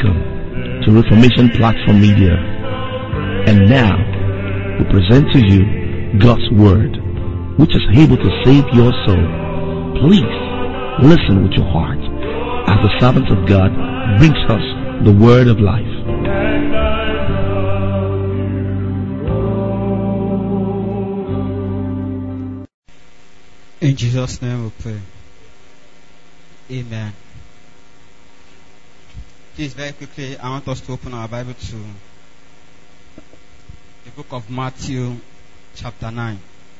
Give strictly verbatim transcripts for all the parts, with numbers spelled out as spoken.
Welcome to Reformation Platform Media. And now, we present to you God's Word, which is able to save your soul. Please, listen with your heart as the servant of God brings us the Word of life. In Jesus' name we pray. Amen. Please, very quickly, I want us to open our Bible to the book of Matthew, chapter nine.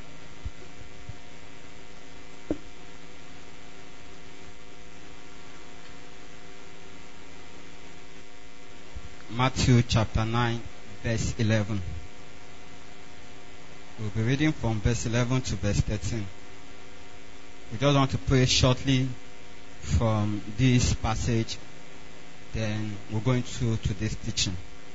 Matthew chapter nine, verse eleven. We'll be reading from verse eleven to verse thirteen. We just want to pray shortly from this passage, then we're going to today's teaching.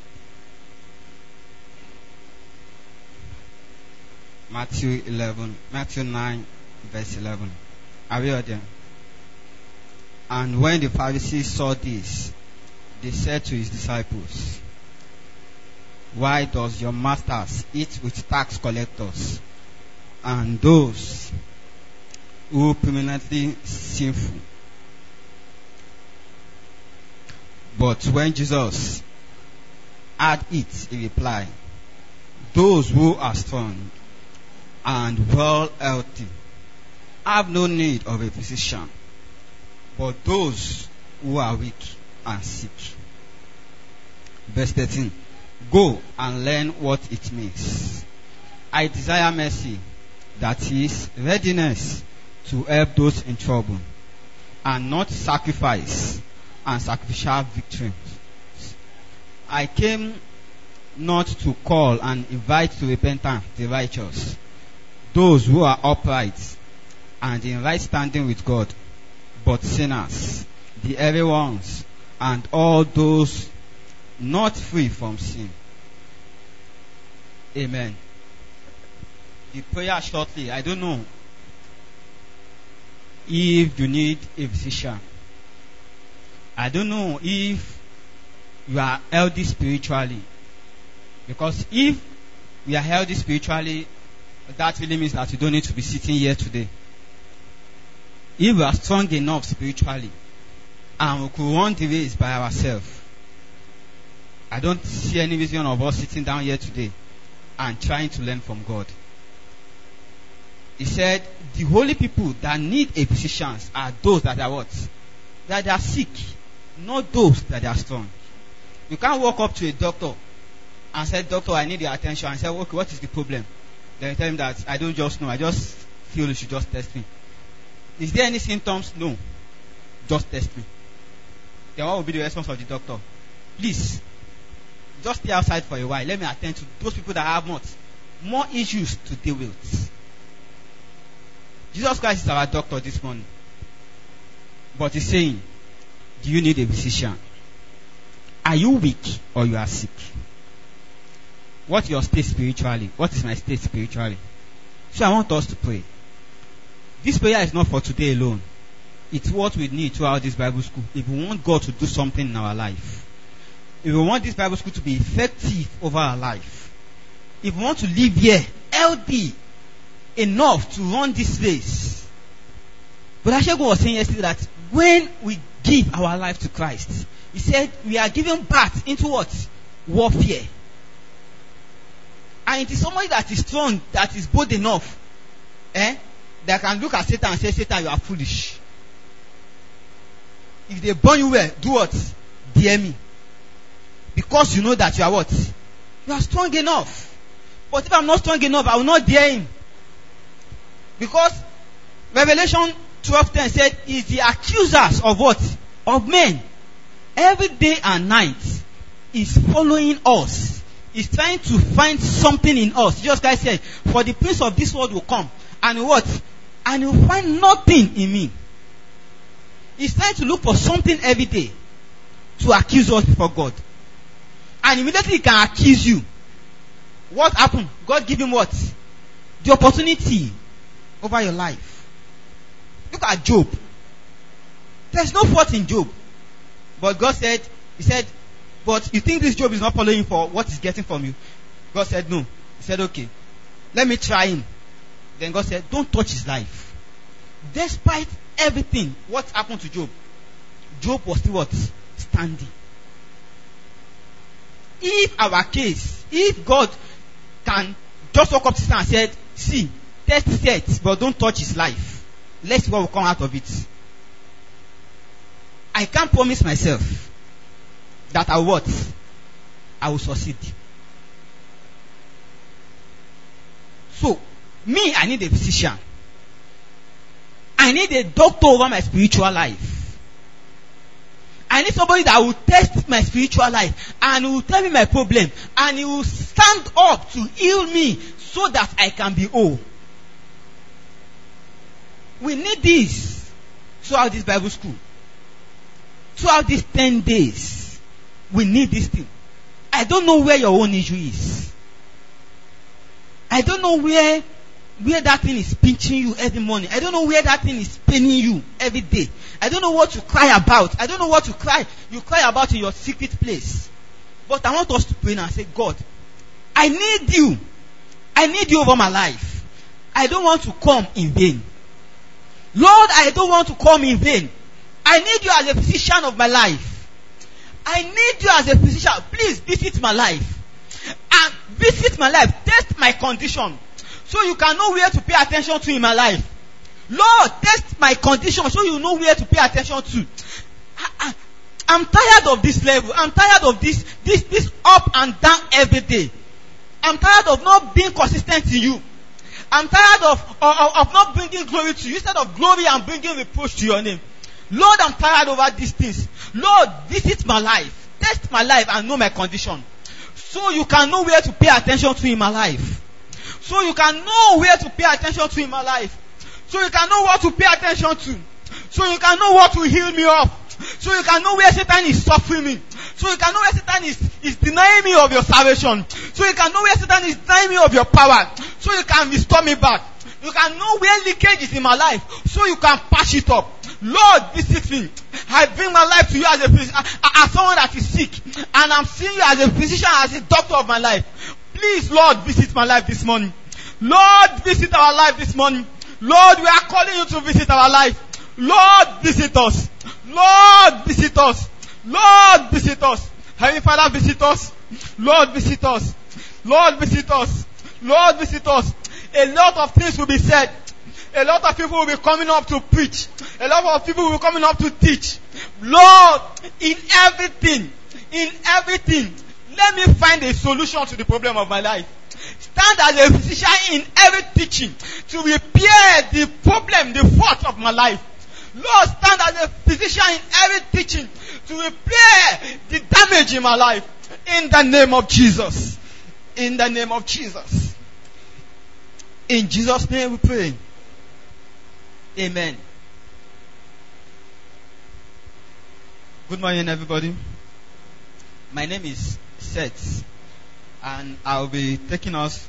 Matthew eleven, Matthew nine, verse eleven. Are we all there? And when the Pharisees saw this, they said to his disciples, "Why does your masters eat with tax collectors and those who permanently sinful?" But when Jesus heard it, he replied, "Those who are strong and well healthy have no need of a physician, but those who are weak and sick." Verse thirteen. Go and learn what it means. I desire mercy, that is, readiness to help those in trouble, and not sacrifice and sacrificial victims. I came not to call and invite to repentance the righteous, those who are upright and in right standing with God, but sinners, the erring ones, and all those not free from sin. Amen. The prayer shortly. I don't know if you need a physician. I don't know if you are healthy spiritually. Because if we are healthy spiritually, that really means that you don't need to be sitting here today. If we are strong enough spiritually and we could run the race by ourselves, I don't see any reason of us sitting down here today and trying to learn from God. He said, the holy people that need a physician are those that are what? That are sick, not those that are strong. You can't walk up to a doctor and say, "Doctor, I need your attention." And say, "Okay, what is the problem?" Then you tell him that, "I don't just know. I just feel you should just test me." Is there any symptoms? No. Just test me. Then what will be the response of the doctor? "Please, just stay outside for a while. Let me attend to those people that have what? More issues to deal with." Jesus Christ is our doctor this morning. But he's saying, do you need a physician? Are you weak or you are sick? What's your state spiritually? What is my state spiritually? So I want us to pray. This prayer is not for today alone. It's what we need throughout this Bible school. If we want God to do something in our life, if we want this Bible school to be effective over our life, if we want to live here healthy enough to run this race. But Ashego was saying yesterday that when we give our life to Christ, he said we are giving birth into what? Warfare. And it is somebody that is strong, that is bold enough, eh, that can look at Satan and say, "Satan, you are foolish. If they burn you well, do what? Dare me. Because you know that you are what? You are strong enough. But if I'm not strong enough, I will not dare him." Because Revelation twelve ten said, "Is the accusers of what? Of men. Every day and night is following us. Is trying to find something in us." Jesus Christ said, "For the prince of this world will come and what? And he will find nothing in me." He's trying to look for something every day to accuse us before God. And immediately he can accuse you. What happened? God give him what? The opportunity over your life. Look at Job. There's no fault in Job. But God said, He said, but you think this Job is not following for what he's getting from you? God said no. He said, okay, let me try him. Then God said, don't touch his life. Despite everything, what happened to Job? Job was still what? Standing. If our case, if God can just walk up to him and said, see, test set, but don't touch his life, let's see what will come out of it. I can't promise myself that I will what? I will succeed. So, me, I need a physician. I need a doctor over my spiritual life. I need somebody that will test my spiritual life and will tell me my problem and he will stand up to heal me so that I can be whole. We need this throughout this Bible school. Throughout these ten days, we need this thing. I don't know where your own issue is. I don't know where where that thing is pinching you every morning. I don't know where that thing is paining you every day. I don't know what to cry about. I don't know what to cry. You cry about in your secret place. But I want us to pray and say, God, I need you. I need you over my life. I don't want to come in vain. Lord, I don't want to come in vain. I need you as a physician of my life. I need you as a physician. Please visit my life. And visit my life. Test my condition. So you can know where to pay attention to in my life. Lord, test my condition so you know where to pay attention to. I, I, I'm tired of this level. I'm tired of this, this, this up and down every day. I'm tired of not being consistent in you. I'm tired of, of, of not bringing glory to you. Instead of glory, I'm bringing reproach to your name. Lord, I'm tired over these things. Lord, visit my life. Test my life and know my condition. So you can know where to pay attention to in my life. So you can know where to pay attention to in my life. So you can know what to pay attention to. So you can know what will heal me up. So you can know where Satan is suffering me. So you can know where Satan is, is denying me of your salvation. So you can know where Satan is denying me of your power. So you can restore me back. You can know where leakage is in my life. So you can patch it up. Lord, visit me. I bring my life to you as a physician, as someone that is sick. And I'm seeing you as a physician, as a doctor of my life. Please, Lord, visit my life this morning. Lord, visit our life this morning. Lord, we are calling you to visit our life. Lord, visit us. Lord, visit us. Lord, visit us. Heavenly Father, visit us. Lord, visit us. Lord, visit us. Lord, visit us. A lot of things will be said. A lot of people will be coming up to preach. A lot of people will be coming up to teach. Lord, in everything, in everything, let me find a solution to the problem of my life. Stand as a physician in every teaching to repair the problem, the fault of my life. Lord, stand as a physician in every teaching to repair the damage in my life. In the name of Jesus. In the name of Jesus. In Jesus' name we pray. Amen. Good morning, everybody. My name is Seth, and I'll be taking us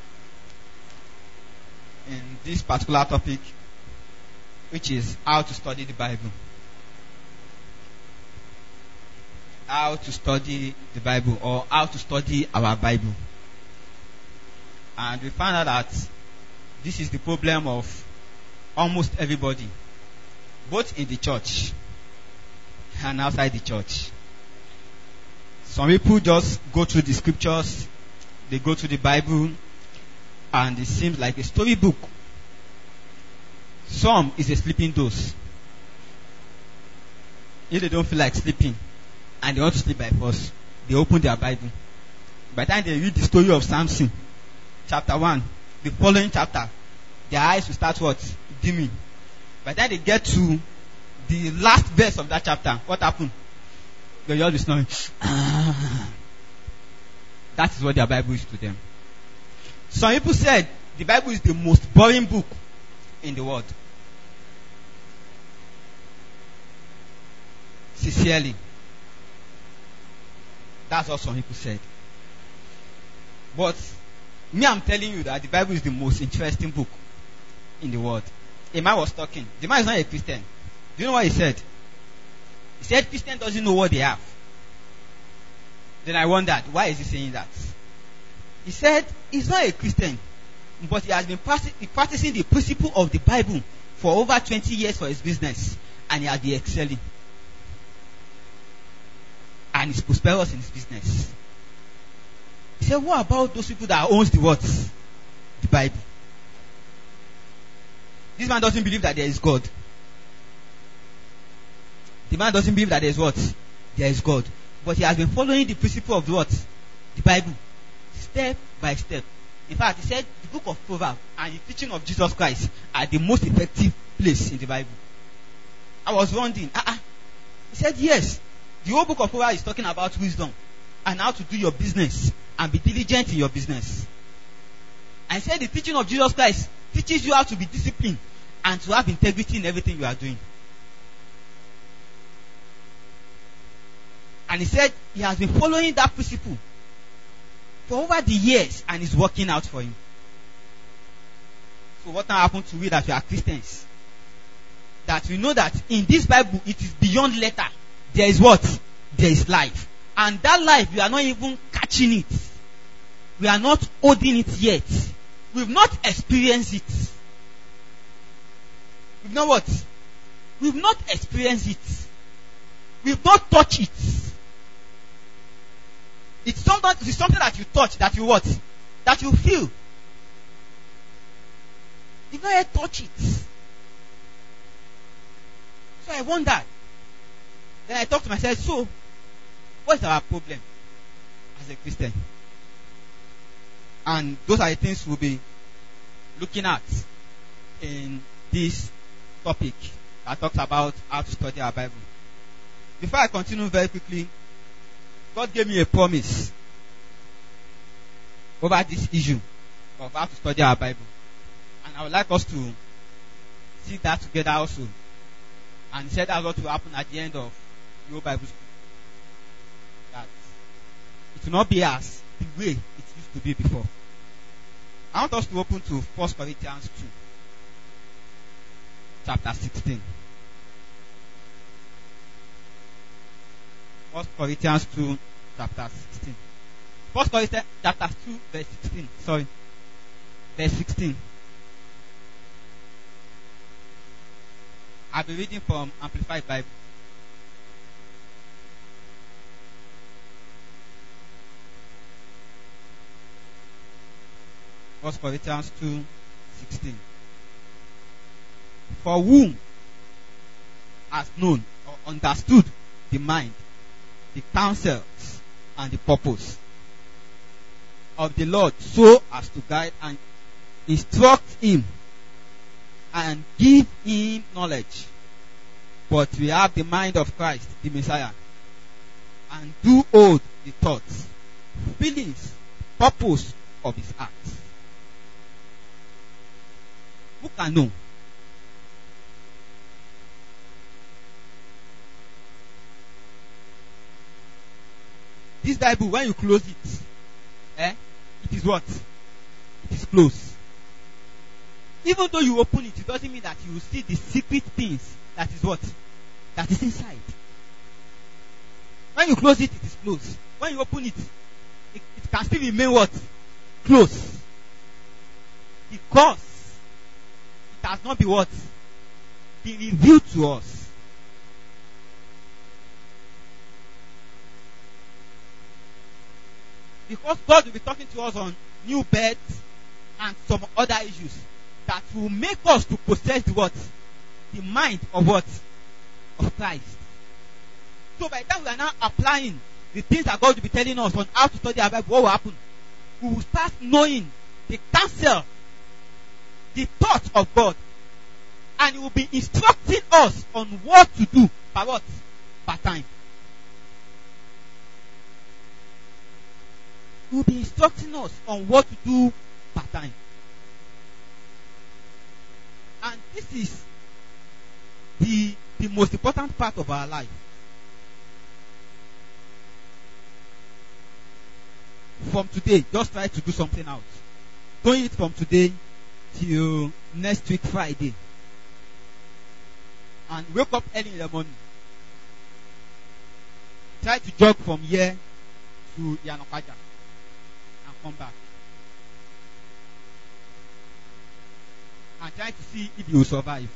in this particular topic, which is how to study the Bible. How to study the Bible, or how to study our Bible. And we found out that this is the problem of almost everybody, both in the church and outside the church. Some people just go through the scriptures, they go through the Bible, and it seems like a storybook. Some is a sleeping dose. If they don't feel like sleeping and they want to sleep by force, they open their Bible. By the time they read the story of Samson, chapter one, the following chapter, their eyes will start what? Dimming. By the time they get to the last verse of that chapter, what happened? They all be snoring. Ah. That is what their Bible is to them. Some people said the Bible is the most boring book in the world. Sincerely. That's what some people said. But me, I'm telling you that the Bible is the most interesting book in the world. A man was talking. The man is not a Christian. Do you know what he said? He said Christian doesn't know what they have. Then I wondered, why is he saying that? He said he's not a Christian, but he has been practicing the principle of the Bible for over twenty years for his business, and he has been excelling. And he's prosperous in his business. He said, what about those people that owns the what? The Bible. This man doesn't believe that there is God. The man doesn't believe that there is what? There is God. But he has been following the principle of the what? The Bible. Step by step. In fact, he said the book of Proverbs and the teaching of Jesus Christ are the most effective place in the Bible. I was wondering, uh-uh. He said, yes. The whole book of Proverbs is talking about wisdom and how to do your business and be diligent in your business. And he said the teaching of Jesus Christ teaches you how to be disciplined and to have integrity in everything you are doing. And he said he has been following that principle for over the years and it's working out for him. So what now happened to we that we are Christians? That we know that in this Bible it is beyond letter. There is what? There is life. And that life, we are not even catching it. We are not holding it yet. We've not experienced it. We've not what? We've not experienced it. We've not touched it. It's something, it's something that you touch, that you what? That you feel. You've not yet touched it. So I wondered. Then I talked to myself, so, what is our problem as a Christian? And those are the things we'll be looking at in this topic that talks about how to study our Bible. Before I continue very quickly, God gave me a promise over this issue of how to study our Bible. And I would like us to see that together also. And he said that's what will happen at the end of your Bible school. That it will not be as the way it used to be before. I want us to open to First Corinthians two, chapter sixteen. First Corinthians two, chapter sixteen. First Corinthians chapter two, verse sixteen. Sorry, verse sixteen. I'll be reading from Amplified Bible. First Corinthians two, sixteen. For whom has known or understood the mind, the counsels, and the purpose of the Lord, so as to guide and instruct him and give him knowledge. But we have the mind of Christ, the Messiah, and do hold the thoughts, feelings, purpose of his heart. Who can know? This Bible, when you close it, eh, it is what? It is closed. Even though you open it, it doesn't mean that you will see the secret things that is what? That is inside. When you close it, it is closed. When you open it, it, it can still remain what? Closed. Because it has not been what? Been revealed to us. Because God will be talking to us on new births and some other issues that will make us to possess the what? The mind of what? Of Christ. So by the time we are now applying the things that God will be telling us on how to study our Bible, what will happen? We will start knowing the counsel, the thoughts of God, and He will be instructing us on what to do by what? By time. He will be instructing us on what to do per time. And this is the, the most important part of our life. From today, just try to do something out. Doing it from today till next week Friday. And wake up early in the morning. Try to jog from here to Yanokaja and come back. And try to see if you will survive.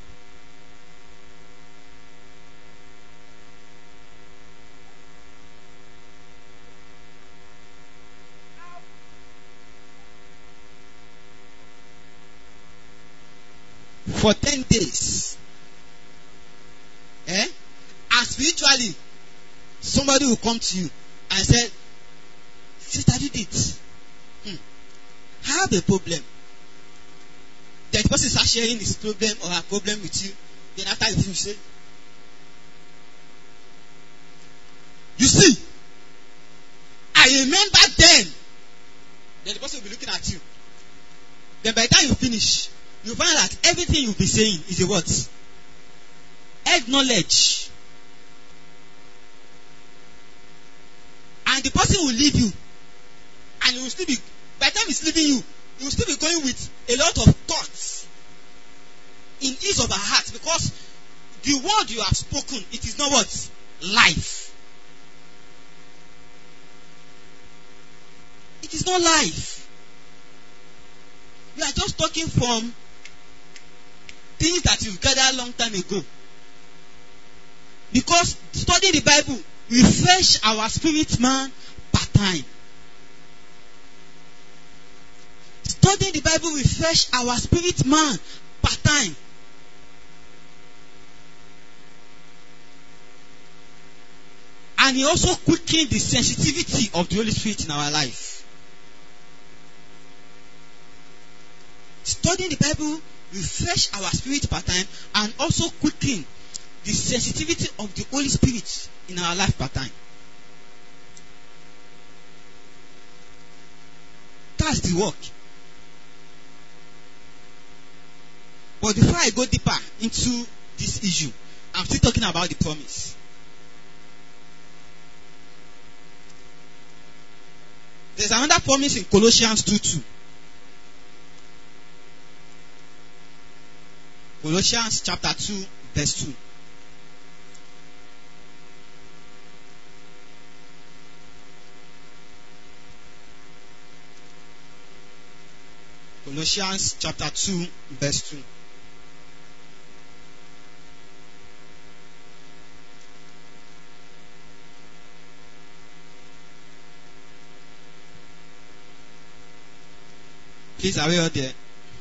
For ten days. Eh? And spiritually, somebody will come to you and say, Sister Judith, hmm, I have a problem. Then the person starts sharing his problem or her problem with you. Then after you finish, say, you see, I remember then. Then the person will be looking at you. Then by the time you finish, you find that everything you've been saying is a what? Head knowledge. And the person will leave you. And he will still be, by the time he's leaving you, he will still be going with a lot of thoughts in ease of our heart, because the word you have spoken, it is not what? Life. It is not life. You are just talking from things that you've gathered a long time ago. Because studying the Bible refresh our spirit man per time. Studying the Bible refresh our spirit man per time. And he also quickens the sensitivity of the Holy Spirit in our life. Studying the Bible refresh our spirit per time and also quicken the sensitivity of the Holy Spirit in our life per time. That's the work. But before I go deeper into this issue, I'm still talking about the promise. There's another promise in Colossians two two. Colossians chapter two, verse two. Colossians chapter two, verse two. Please, are we all there?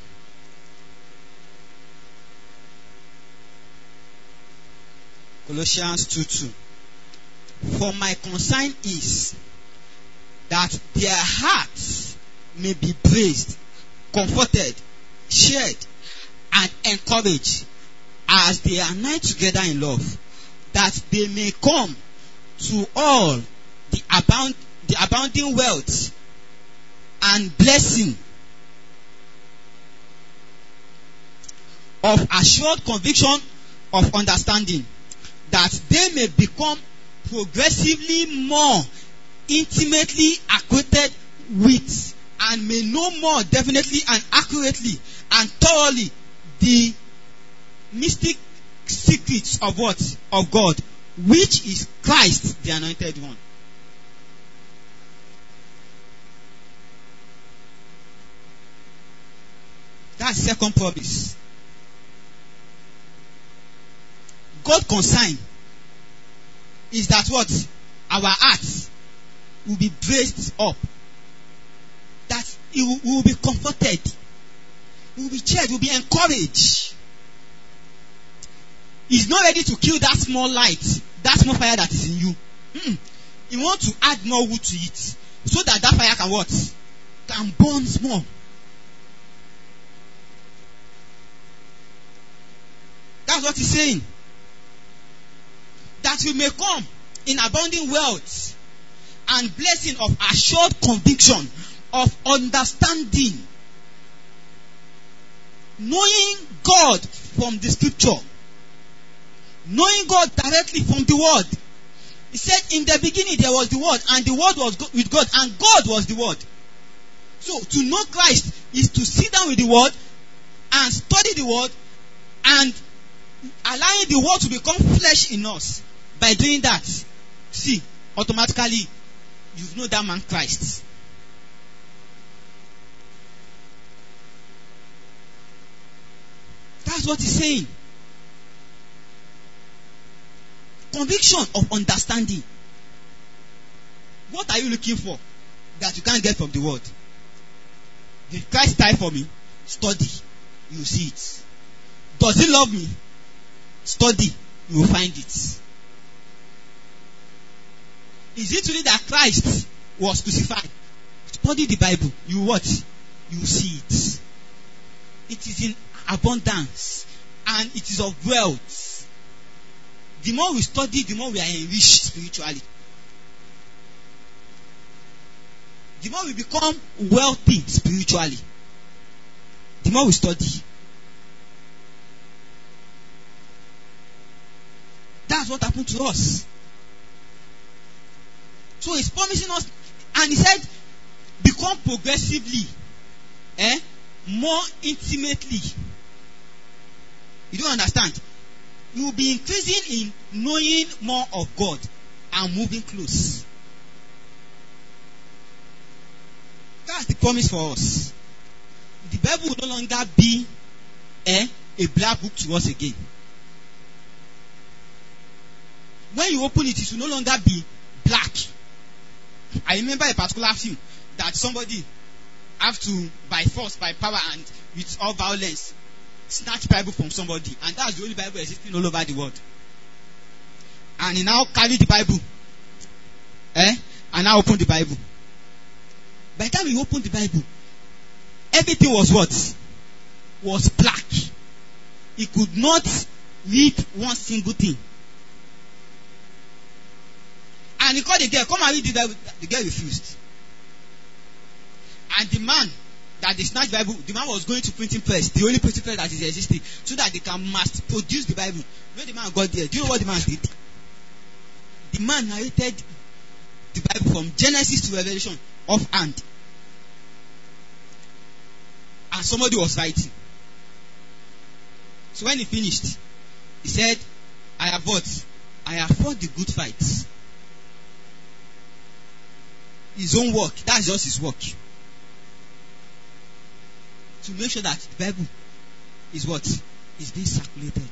Colossians two two. For my concern is that their hearts may be praised, comforted, cheered, and encouraged as they are knit together in love, that they may come to all the abound the abounding wealth and blessing of assured conviction of understanding, that they may become progressively more intimately acquainted with and may know more definitely and accurately and thoroughly the mystic secrets of what? Of God, which is Christ, the anointed one. That's second promise. God's concern is that what? Our hearts will be raised up. That it will, we will be comforted. We will be cheered. We will be encouraged. He's not ready to kill that small light, that small fire that is in you. Mm-mm. He wants to add more wood to it, so that that fire can what? Can burn small. That's what he's saying. That you may come in abounding wealth and blessing of assured conviction, of understanding, knowing God from the scripture, knowing God directly from the word. He said in the beginning there was the word, and the word was with God, and God was the word. So to know Christ is to sit down with the word and study the word and allowing the word to become flesh in us. By doing that, see, automatically you know that man Christ. That's what he's saying. Conviction of understanding. What are you looking for that you can't get from the word? Did Christ die for me? Study. You will see it. Does he love me? Study. You will find it. Is it really that Christ was crucified? Study the Bible. You what? You will see it. It is in abundance and it is of wealth. The more we study, the more we are enriched spiritually. The more we become wealthy spiritually, the more we study. That's what happened to us. So he's promising us, and he said, become progressively, eh, more intimately. You don't understand? You will be increasing in knowing more of God and moving close. That's the promise for us. The Bible will no longer be eh, a black book to us again. When you open it, it will no longer be black. I remember a particular film that somebody have to, by force, by power, and with all violence, snatch Bible from somebody, and that's the only Bible existing all over the world. And he now carry the Bible, eh, and now open the Bible. By the time he opened the Bible, everything was what? Was black. He could not read one single thing. And he called the girl, come and read the Bible. The girl refused. And the man that they snatched the Bible, the man was going to printing press, the only printing press that is existing, so that they can mass produce the Bible. When the man got there, do you know what the man did? The man narrated the Bible from Genesis to Revelation offhand. And somebody was writing. So when he finished, he said, I have what? I have fought the good fight. His own work. That's just his work. To make sure that the Bible is what? Is being circulated.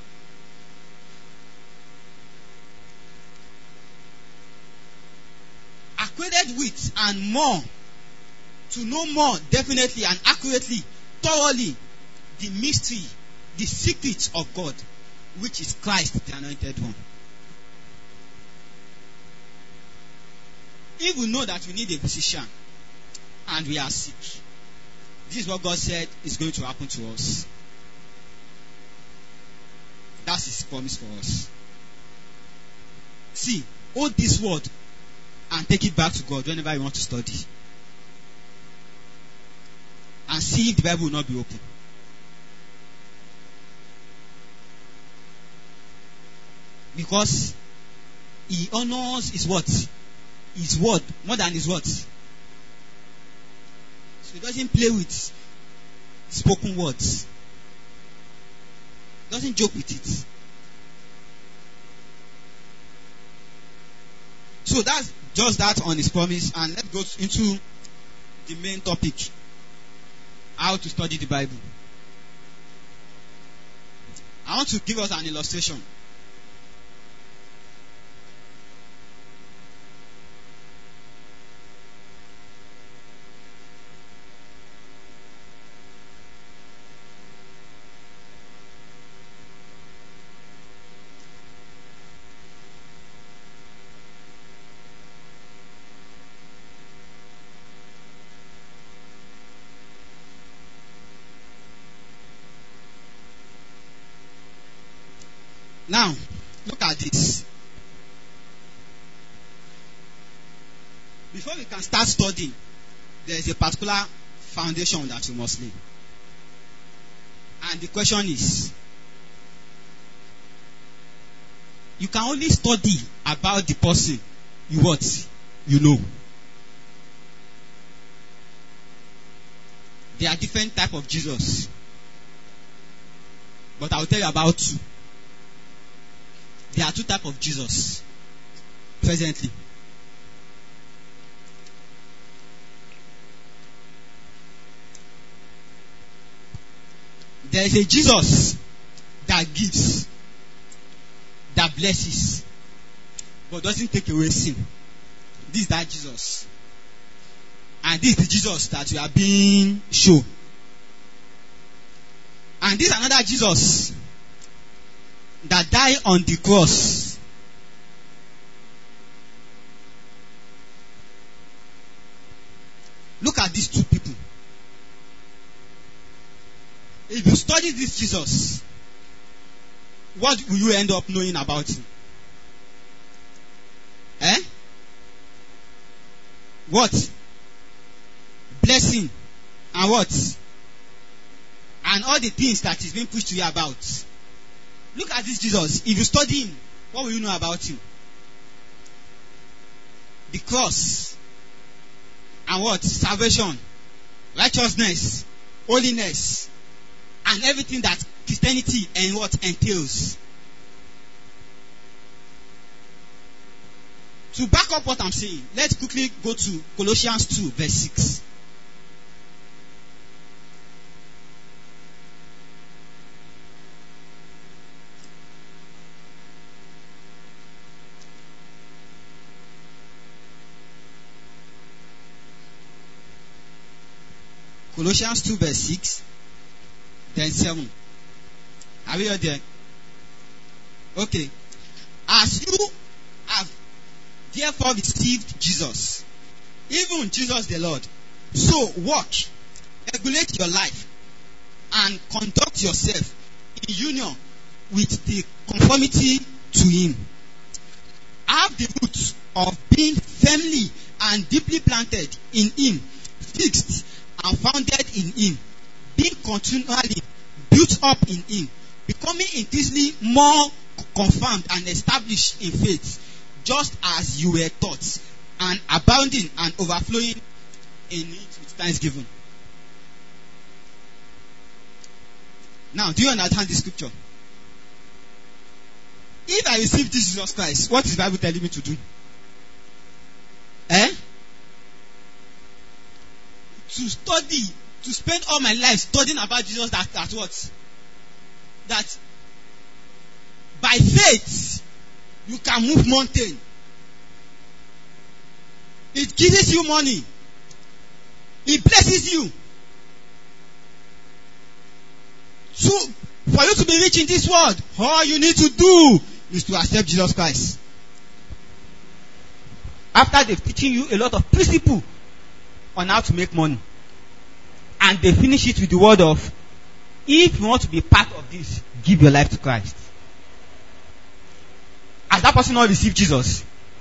Acquainted with and more. To know more definitely and accurately, thoroughly, the mystery, the secrets of God, which is Christ, the anointed one. If we know that we need a physician and we are sick, this is what God said is going to happen to us. That's his promise for us. See, hold this word and take it back to God whenever you want to study. And see if the Bible will not be open. Because he honors his what? His word more than his words. So he doesn't play with spoken words. He doesn't joke with it. So that's just that on his promise. And let's go into the main topic. How to study the Bible. I want to give us an illustration. Now, look at this. Before we can start studying, there is a particular foundation that you must lay. And the question is, you can only study about the person you what? You know. There are different types of Jesus. But I will tell you about two. There are two types of Jesus presently. There is a Jesus that gives, that blesses, but doesn't take away sin. This is that Jesus. And this is the Jesus that we are being shown. And this is another Jesus that died on the cross. Look at these two people. If you study this Jesus, what will you end up knowing about him? Eh? What? Blessing. And what? And all the things that is being pushed to you about. Look at this Jesus. If you study him, what will you know about him? The cross. And what? Salvation. Righteousness. Holiness. And everything that Christianity and what entails. To back up what I'm saying, let's quickly go to Colossians two, verse six. Colossians two, verse six, then seven. Are we all there? Okay. As you have therefore received Jesus, even Jesus the Lord, so walk, regulate your life, and conduct yourself in union with the conformity to him. Have the root of being firmly and deeply planted in him, fixed and founded in him, being continually built up in him, becoming increasingly more confirmed and established in faith, just as you were taught, and abounding and overflowing in it with thanksgiving. Now, do you understand this scripture? If I receive this Jesus Christ, what is the Bible telling me to do? Eh? To study, to spend all my life studying about Jesus, that, that what? That by faith, you can move mountain. It gives you money. It blesses you. So, for you to be rich in this world, all you need to do is to accept Jesus Christ. After they've teaching you a lot of principle on how to make money, and they finish it with the word of, if you want to be part of this, give your life to Christ. Has that person not received Jesus?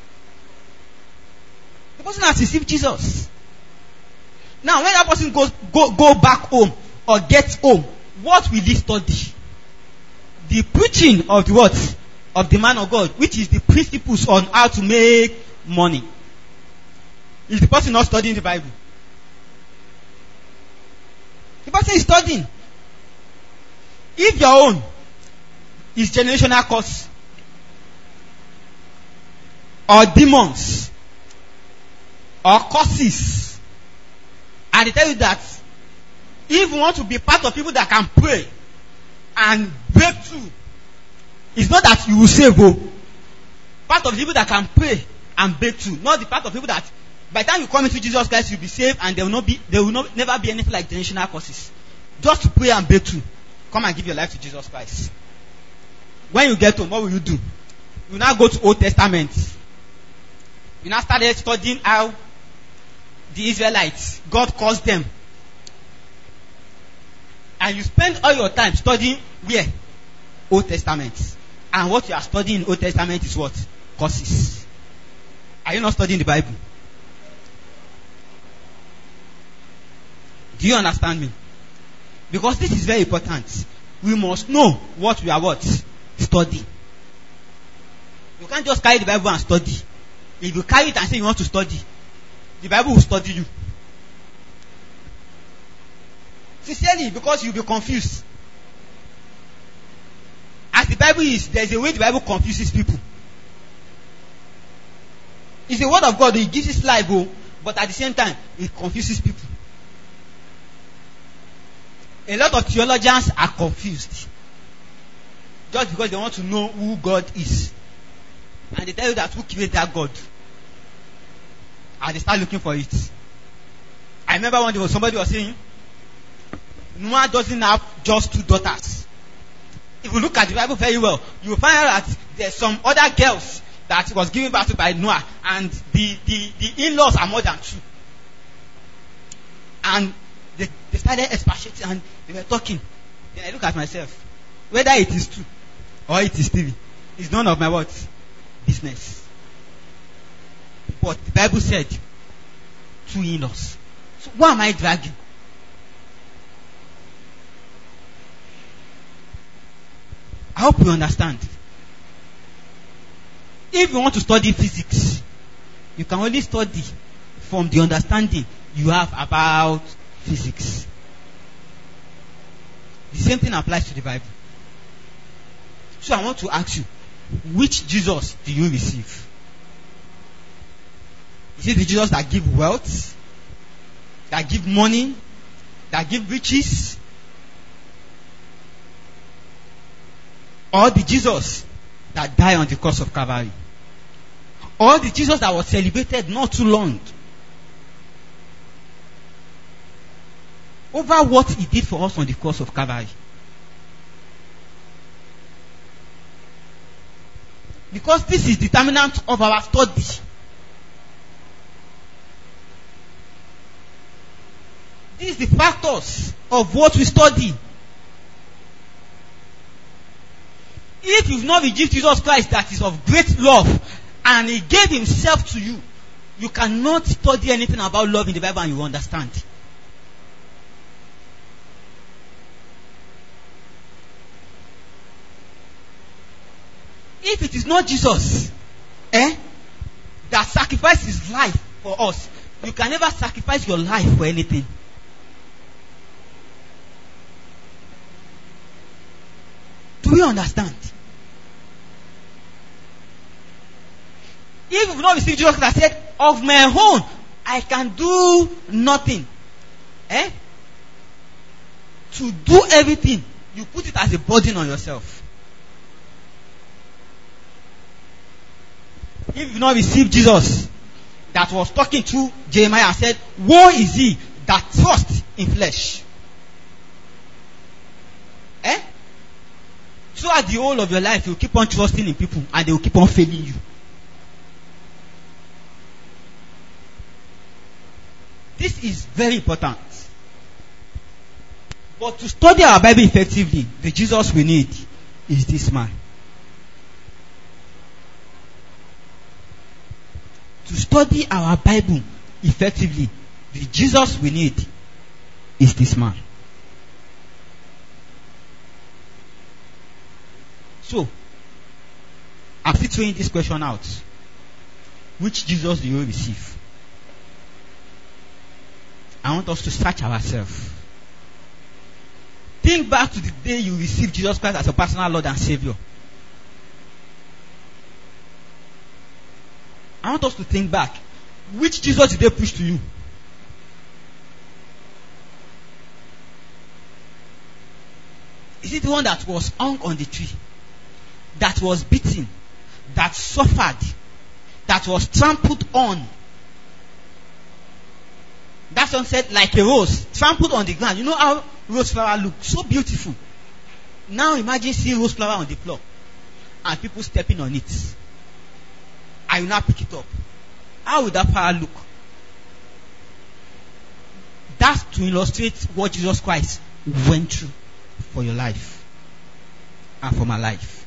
The person has received Jesus. Now, when that person goes go go back home or gets home, what will he study? The preaching of the what? Of the man of God, which is the principles on how to make money. Is the person not studying the Bible? The person is studying. If your own is generational curse or demons or curses, and they tell you that if you want to be part of people that can pray and break through, it's not that you will save, oh, part of the people that can pray and break through, not the part of people that by the time you come into Jesus Christ you'll be saved, and there will not be there will not never be anything like generational curses. Just to pray and break through, come and give your life to Jesus Christ. When you get home, what will you do? You now go to Old Testament. You now started studying how the Israelites, God caused them. And you spend all your time studying where? Old Testament. And what you are studying in Old Testament is what? Curses. Are you not studying the Bible? Do you understand me? Because this is very important. We must know what we are what? Studying. You can't just carry the Bible and study. If you carry it and say you want to study, the Bible will study you. Sincerely, because you'll be confused. As the Bible is, there's a way the Bible confuses people. It's the word of God, it gives its life, oh, but at the same time, it confuses people. A lot of theologians are confused just because they want to know who God is. And they tell you that who created that God. And they start looking for it. I remember one day somebody was saying, Noah doesn't have just two daughters. If you look at the Bible very well, you will find out that there's some other girls that was given birth to by Noah, and the, the, the in-laws are more than two. And they, they started expatiating and they were talking. Then I look at myself. Whether it is two or it is three, it's none of my what? Business. But the Bible said two in-laws. So why am I dragging? I hope you understand. If you want to study physics, you can only study from the understanding you have about physics. The same thing applies to the Bible. So I want to ask you, which Jesus do you receive? Is it the Jesus that gives wealth, that gives money, that gives riches? Or the Jesus that died on the cross of Calvary? Or the Jesus that was celebrated not too long over what he did for us on the cross of Calvary? Because this is determinant of our study. These are the factors of what we study. If you've not received Jesus Christ that is of great love and he gave himself to you, you cannot study anything about love in the Bible and you understand. If it is not Jesus eh, that sacrificed his life for us, you can never sacrifice your life for anything. Do you understand? If you've not received Jesus Christ, said, of my own, I can do nothing. Eh? To do everything, you put it as a burden on yourself. If you've not received Jesus, that was talking to Jeremiah and said, woe is he that trusts in flesh. Eh? Throughout the whole of your life, you keep on trusting in people and they will keep on failing you. This is very important. But to study our Bible effectively, the Jesus we need is this man. To study our Bible effectively, the Jesus we need is this man. So, I'm still throwing this question out. Which Jesus do you receive? I want us to search ourselves. Think back to the day you received Jesus Christ as your personal Lord and Savior. I want us to think back. Which Jesus did they preach to you? Is it the one that was hung on the tree? That was beaten? That suffered? That was trampled on? That one said, like a rose, trampled on the ground. You know how rose flower look? So beautiful. Now imagine seeing rose flower on the floor and people stepping on it. I will now pick it up. How would that flower look? That's to illustrate what Jesus Christ went through for your life and for my life.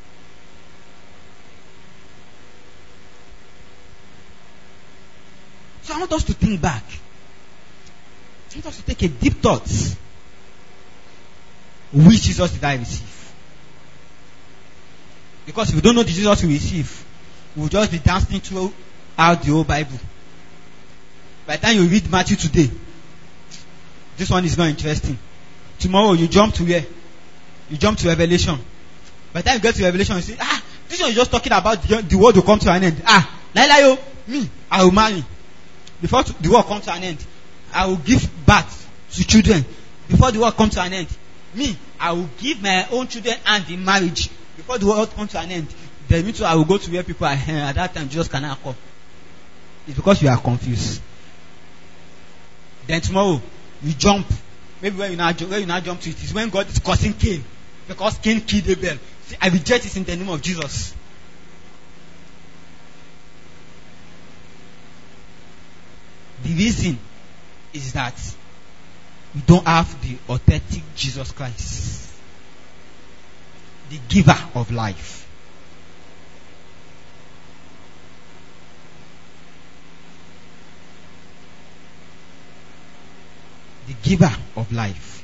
So I want us to think back. I want us to take a deep thought. Which Jesus did I receive? Because if we don't know the Jesus we receive, we'll just be dancing throughout the whole Bible. By the time you read Matthew today, this one is not interesting. Tomorrow you jump to where? You jump to Revelation. By the time you get to Revelation, you say, ah, this one is just talking about the, the world will come to an end. Ah, like, like, yo, me, I will marry. Before to, the world comes to an end, I will give birth to children. Before the world comes to an end, me, I will give my own children hand in marriage before the world comes to an end. Then me too, I will go to where people are. At that time, Jesus cannot come. It's because you are confused. Then tomorrow, you jump. Maybe when you now where you now jump to it is when God is cursing Cain, because Cain killed Abel. See, I reject it in the name of Jesus. The reason is that we don't have the authentic Jesus Christ, the giver of life. The giver of life.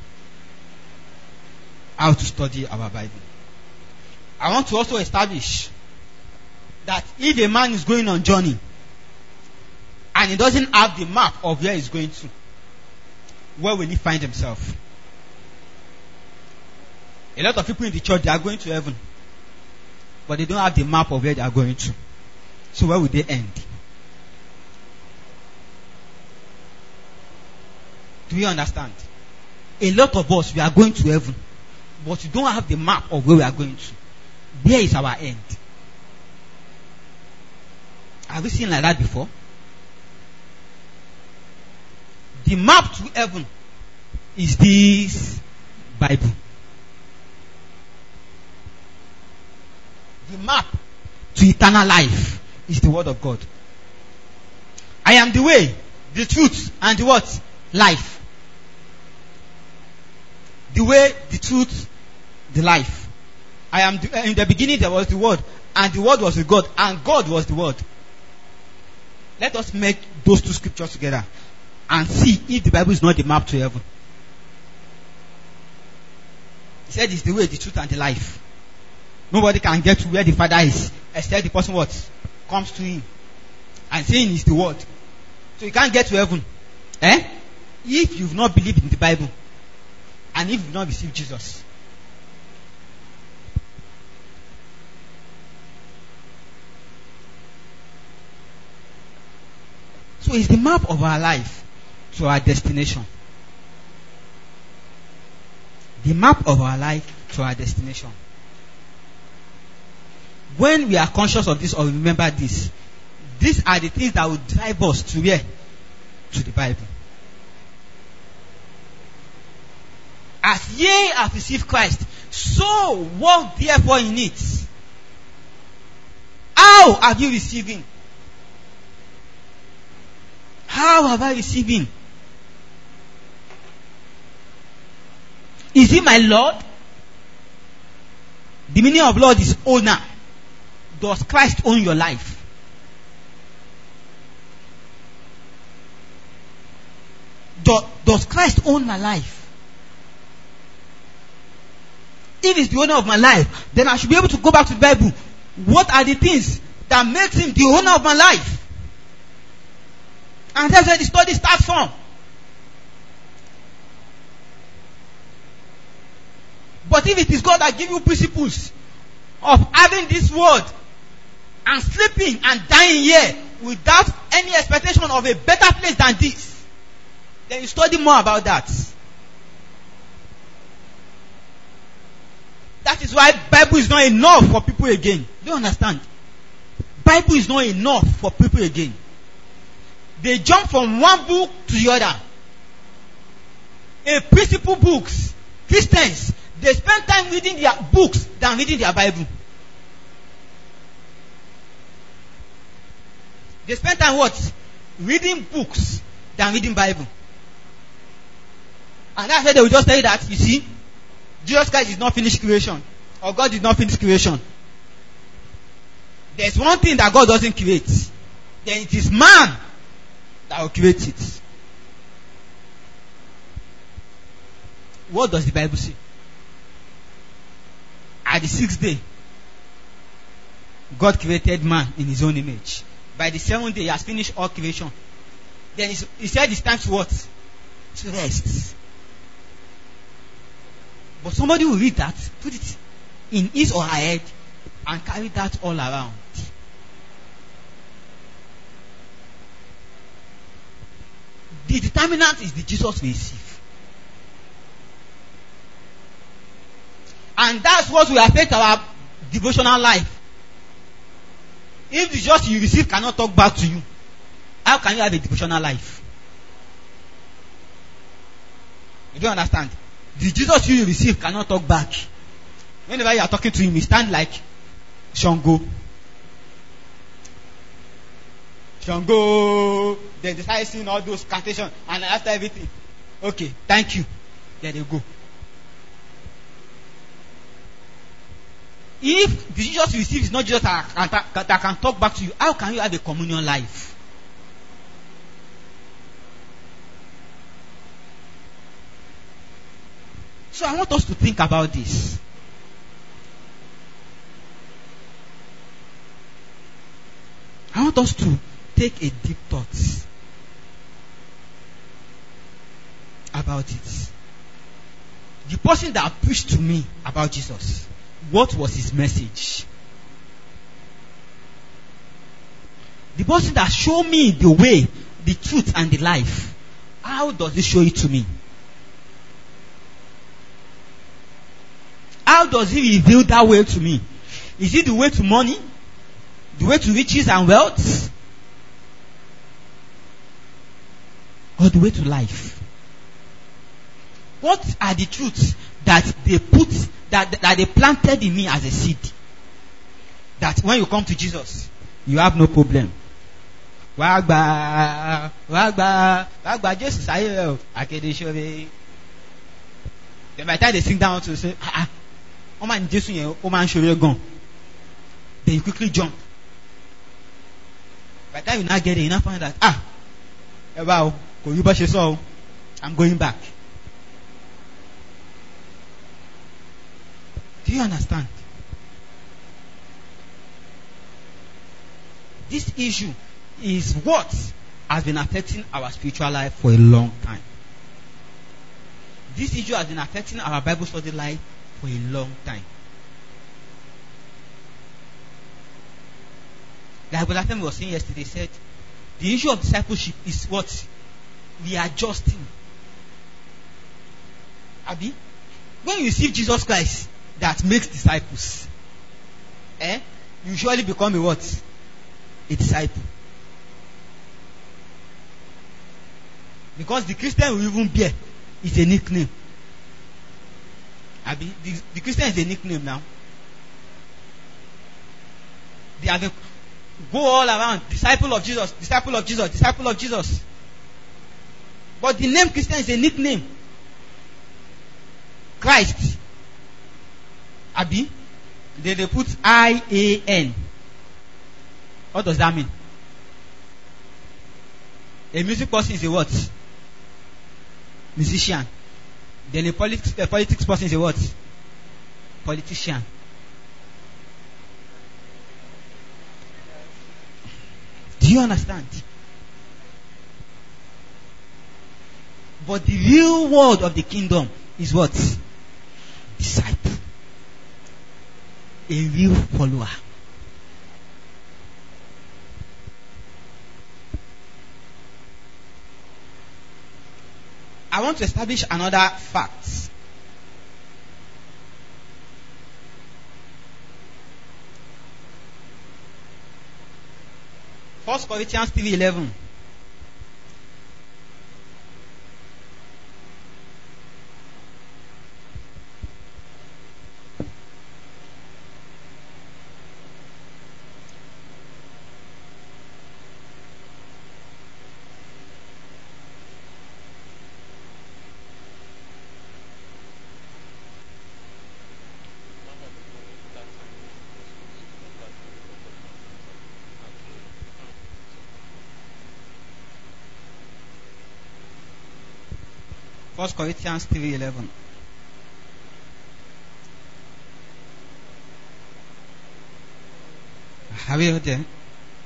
How to study our Bible. I want to also establish that if a man is going on journey and he doesn't have the map of where he's going to, where will he find himself? A lot of people in the church, they are going to heaven, but they don't have the map of where they are going to. So where will they end? Do you understand? A lot of us, we are going to heaven, but we don't have the map of where we are going to. Where is our end? Have you seen like that before? The map to heaven is this Bible. The map to eternal life is the Word of God. I am the way, the truth, and the what? Life. The way, the truth, the life. I am the, in the beginning there was the Word, and the Word was with God, and God was the Word. Let us make those two scriptures together and see if the Bible is not the map to heaven. He said it's the way, the truth, and the life. Nobody can get to where the Father is except the person what? Comes to him. And saying is the Word. So you can't get to heaven. Eh? If you've not believed in the Bible, and if you've not received Jesus. So it's the map of our life to our destination. The map of our life to our destination. When we are conscious of this or remember this, these are the things that will drive us to where? To the Bible. As ye have received Christ, so walk therefore in it. How have you received him? How have I received him? Is he my Lord? The meaning of Lord is owner. Does Christ own your life? Do, does Christ own my life? If he's the owner of my life, then I should be able to go back to the Bible. What are the things that makes him the owner of my life? And that's where the study starts from. But if it is God that gives you principles of having this word and sleeping and dying here without any expectation of a better place than this, then you study more about that. That is why Bible is not enough for people again. Do you understand? Bible is not enough for people again. They jump from one book to the other. A principle books. Christians, they spend time reading their books than reading their Bible. They spend time what? Reading books than reading Bible. And that's why they will just tell you that, you see, Jesus Christ is not finished creation. Or God is not finished creation. There's one thing that God doesn't create. Then it is man that will create it. What does the Bible say? At the sixth day, God created man in his own image. By the seventh day, he has finished all creation. Then he said it's time to what? To rest. But somebody will read that, put it in his or her head, and carry that all around. The determinant is the Jesus we receive. And that's what will affect our devotional life. If the Jesus you receive cannot talk back to you, how can you have a devotional life? You don't understand. The Jesus you receive cannot talk back. Whenever you are talking to him, he stand like Shango. Shango. Then they start seeing all those cantations, and after everything, okay, thank you. There they go. If the Jesus you receive is not just that, that, that can talk back to you, how can you have a communion life? So I want us to think about this. I want us to take a deep thought about it. The person that preached to me about Jesus, what was his message? The person that showed me the way, the truth, and the life, how does he show it to me? How does he reveal that way to me? Is it the way to money? The way to riches and wealth? Or the way to life? What are the truths that they put, that, that they planted in me as a seed? That when you come to Jesus, you have no problem. Wagba, wagba, wagba, Jesus, I will. Then by the time they sing down to say, ah, ah, oh man, Jesus, oh man, show you gone. Then you quickly jump. By the time you now get it, you now find that, ah, wow, I'm going back. Do you understand? This issue is what has been affecting our spiritual life for a long time. This issue has been affecting our Bible study life for a long time. Like what I was saying yesterday, said the issue of discipleship is what we are adjusting. Abi, when you receive Jesus Christ that makes disciples, eh, you surely become a what? A disciple. Because the Christian we even bear is a nickname. Abi, the, the Christian is a nickname now. They are the go all around, disciple of Jesus, disciple of Jesus, disciple of Jesus. But the name Christian is a nickname. Christ. Abi, they, they put I A N. What does that mean? A music person is a what? Musician. Then a politics, a politics person is a what? Politician. Do you understand? But the real word of the kingdom is what? Disciple. A real follower. I want to establish another fact. First Corinthians three eleven. First Corinthians three eleven. Have you heard there?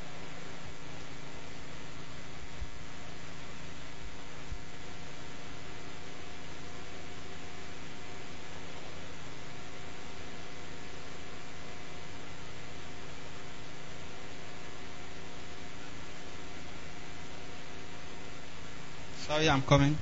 Sorry, I'm coming.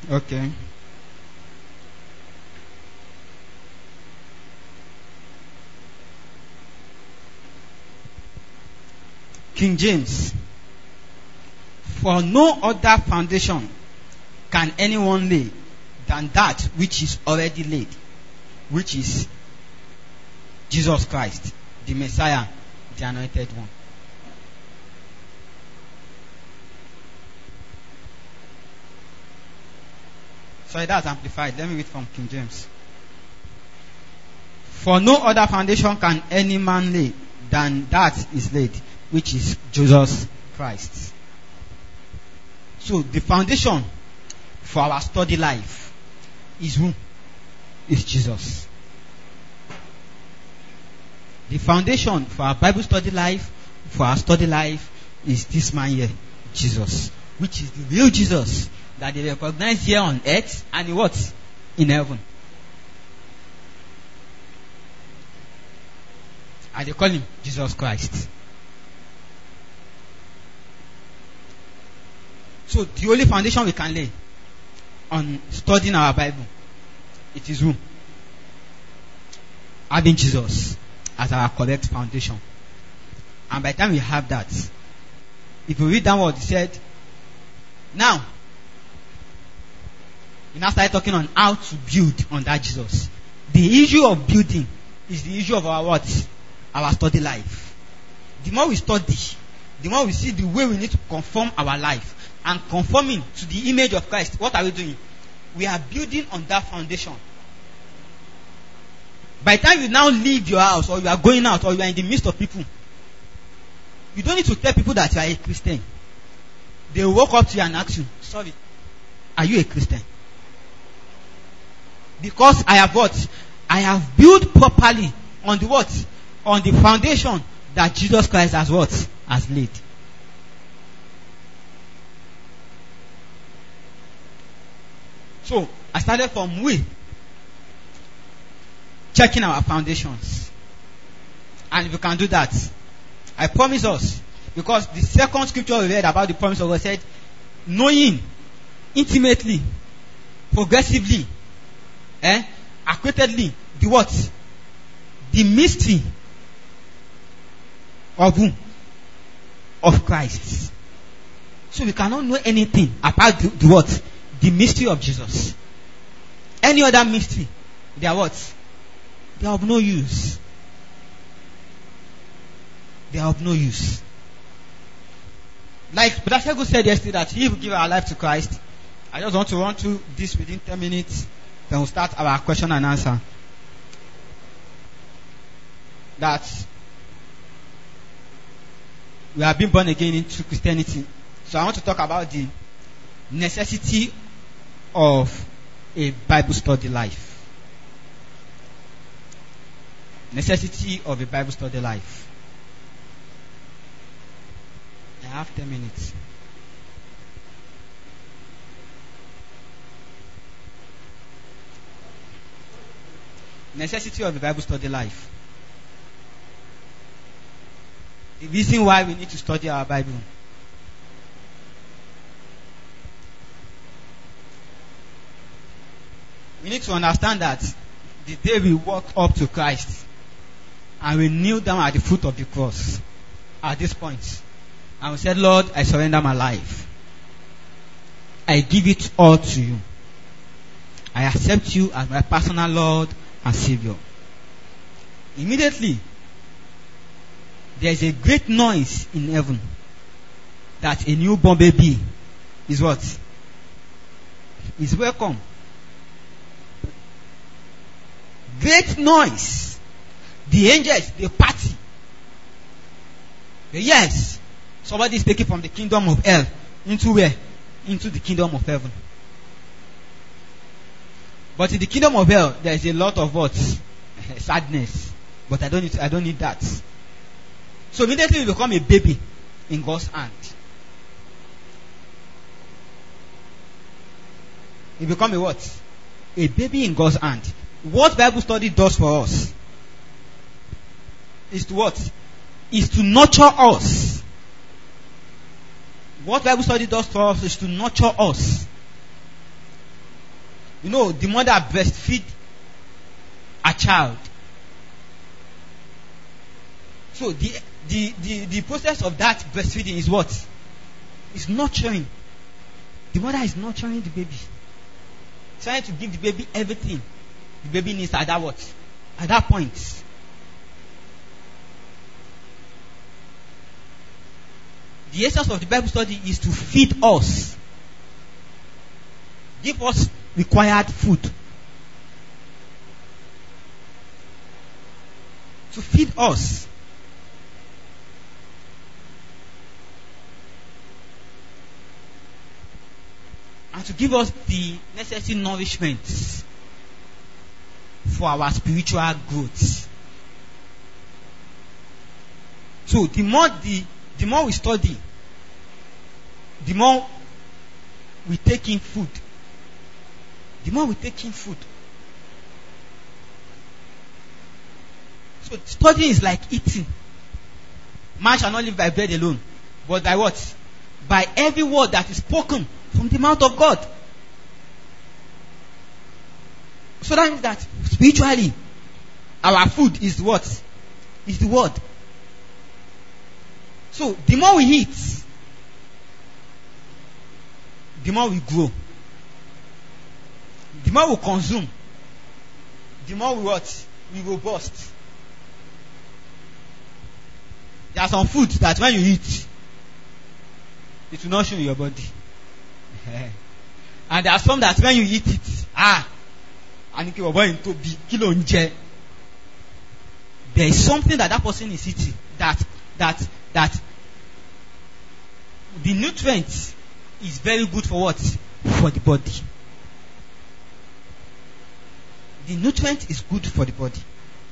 Okay. King James. For no other foundation can anyone lay than that which is already laid, which is Jesus Christ, the Messiah, the anointed one. Sorry, that's amplified. Let me read from King James. For no other foundation can any man lay than that is laid, which is Jesus Christ. So the foundation for our study life is who? Is Jesus. The foundation for our Bible study life, for our study life, is this man here, Jesus, which is the real Jesus that they recognize here on earth and in what? In heaven. And they call him Jesus Christ. So the only foundation we can lay on studying our Bible, it is who? Having Jesus as our correct foundation. And by the time we have that, if we read down what he said, now, we now start talking on how to build on that Jesus. The issue of building is the issue of our what? Our study life. The more we study, the more we see the way we need to conform our life. And conforming to the image of Christ, what are we doing? We are building on that foundation. By the time you now leave your house, or you are going out, or you are in the midst of people, you don't need to tell people that you are a Christian. They will walk up to you and ask you, sorry, are you a Christian? Because I have what? I have built properly on the what? On the foundation that Jesus Christ has what? Has laid. So, I started from we. Checking our foundations. And if you can do that, I promise us, because the second scripture we read about the promise of God said, knowing intimately, progressively, eh, accurately, the what? The mystery of whom? Of Christ. So we cannot know anything about the, the what? The mystery of Jesus. Any other mystery, they are what? They are of no use. They are of no use. Like Brother Shegu said yesterday that if we give our life to Christ, I just want to run through this within ten minutes, then we'll start our question and answer. That we have been born again into Christianity. So I want to talk about the necessity of a Bible study life. Necessity of a Bible study life. I have ten minutes. Necessity of a Bible study life. The reason why we need to study our Bible. We need to understand that the day we walk up to Christ and we kneel down at the foot of the cross at this point and we said, Lord, I surrender my life. I give it all to you. I accept you as my personal Lord and Savior. Immediately, there is a great noise in heaven that a newborn baby is what? Is welcome. Great noise. The angels, they party. They, yes, somebody is taken from the kingdom of hell into where? Into the kingdom of heaven. But in the kingdom of hell, there is a lot of what? Sadness. But I don't need, I don't need that. So immediately you become a baby in God's hand. You become a what? A baby in God's hand. What Bible study does for us is to what? Is to nurture us. What Bible study does for us is to nurture us. You know, the mother breastfeed a child. So the the the, the process of that breastfeeding is what? It's nurturing. The mother is nurturing the baby, trying to give the baby everything the baby needs at that what? At that point. The essence of the Bible study is to feed us. Give us required food. To feed us. And to give us the necessary nourishment for our spiritual growth. So the more the the more we study, the more we take in food. The more we take in food. So studying is like eating. Man shall not live by bread alone, but by what? By every word that is spoken from the mouth of God. So that means that spiritually, our food is what? Is the word. So the more we eat, the more we grow. The more we consume, the more we what? We robust. There are some foods that when you eat, it will not show in your body. And there are some that when you eat it, ah, and there is something that that person is eating that that that the nutrients is very good for what? For the body. The nutrient is good for the body.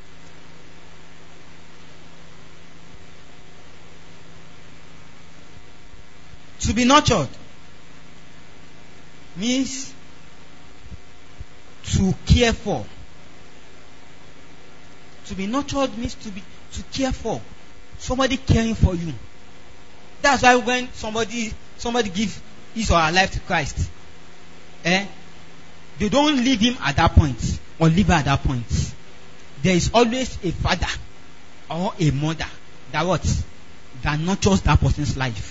To be nurtured means to care for. To be nurtured means to be to care for. Somebody caring for you. That's why when somebody somebody gives his or her life to Christ, eh, they don't leave him at that point or leave her at that point. There is always a father or a mother that what? That nurtures that person's life.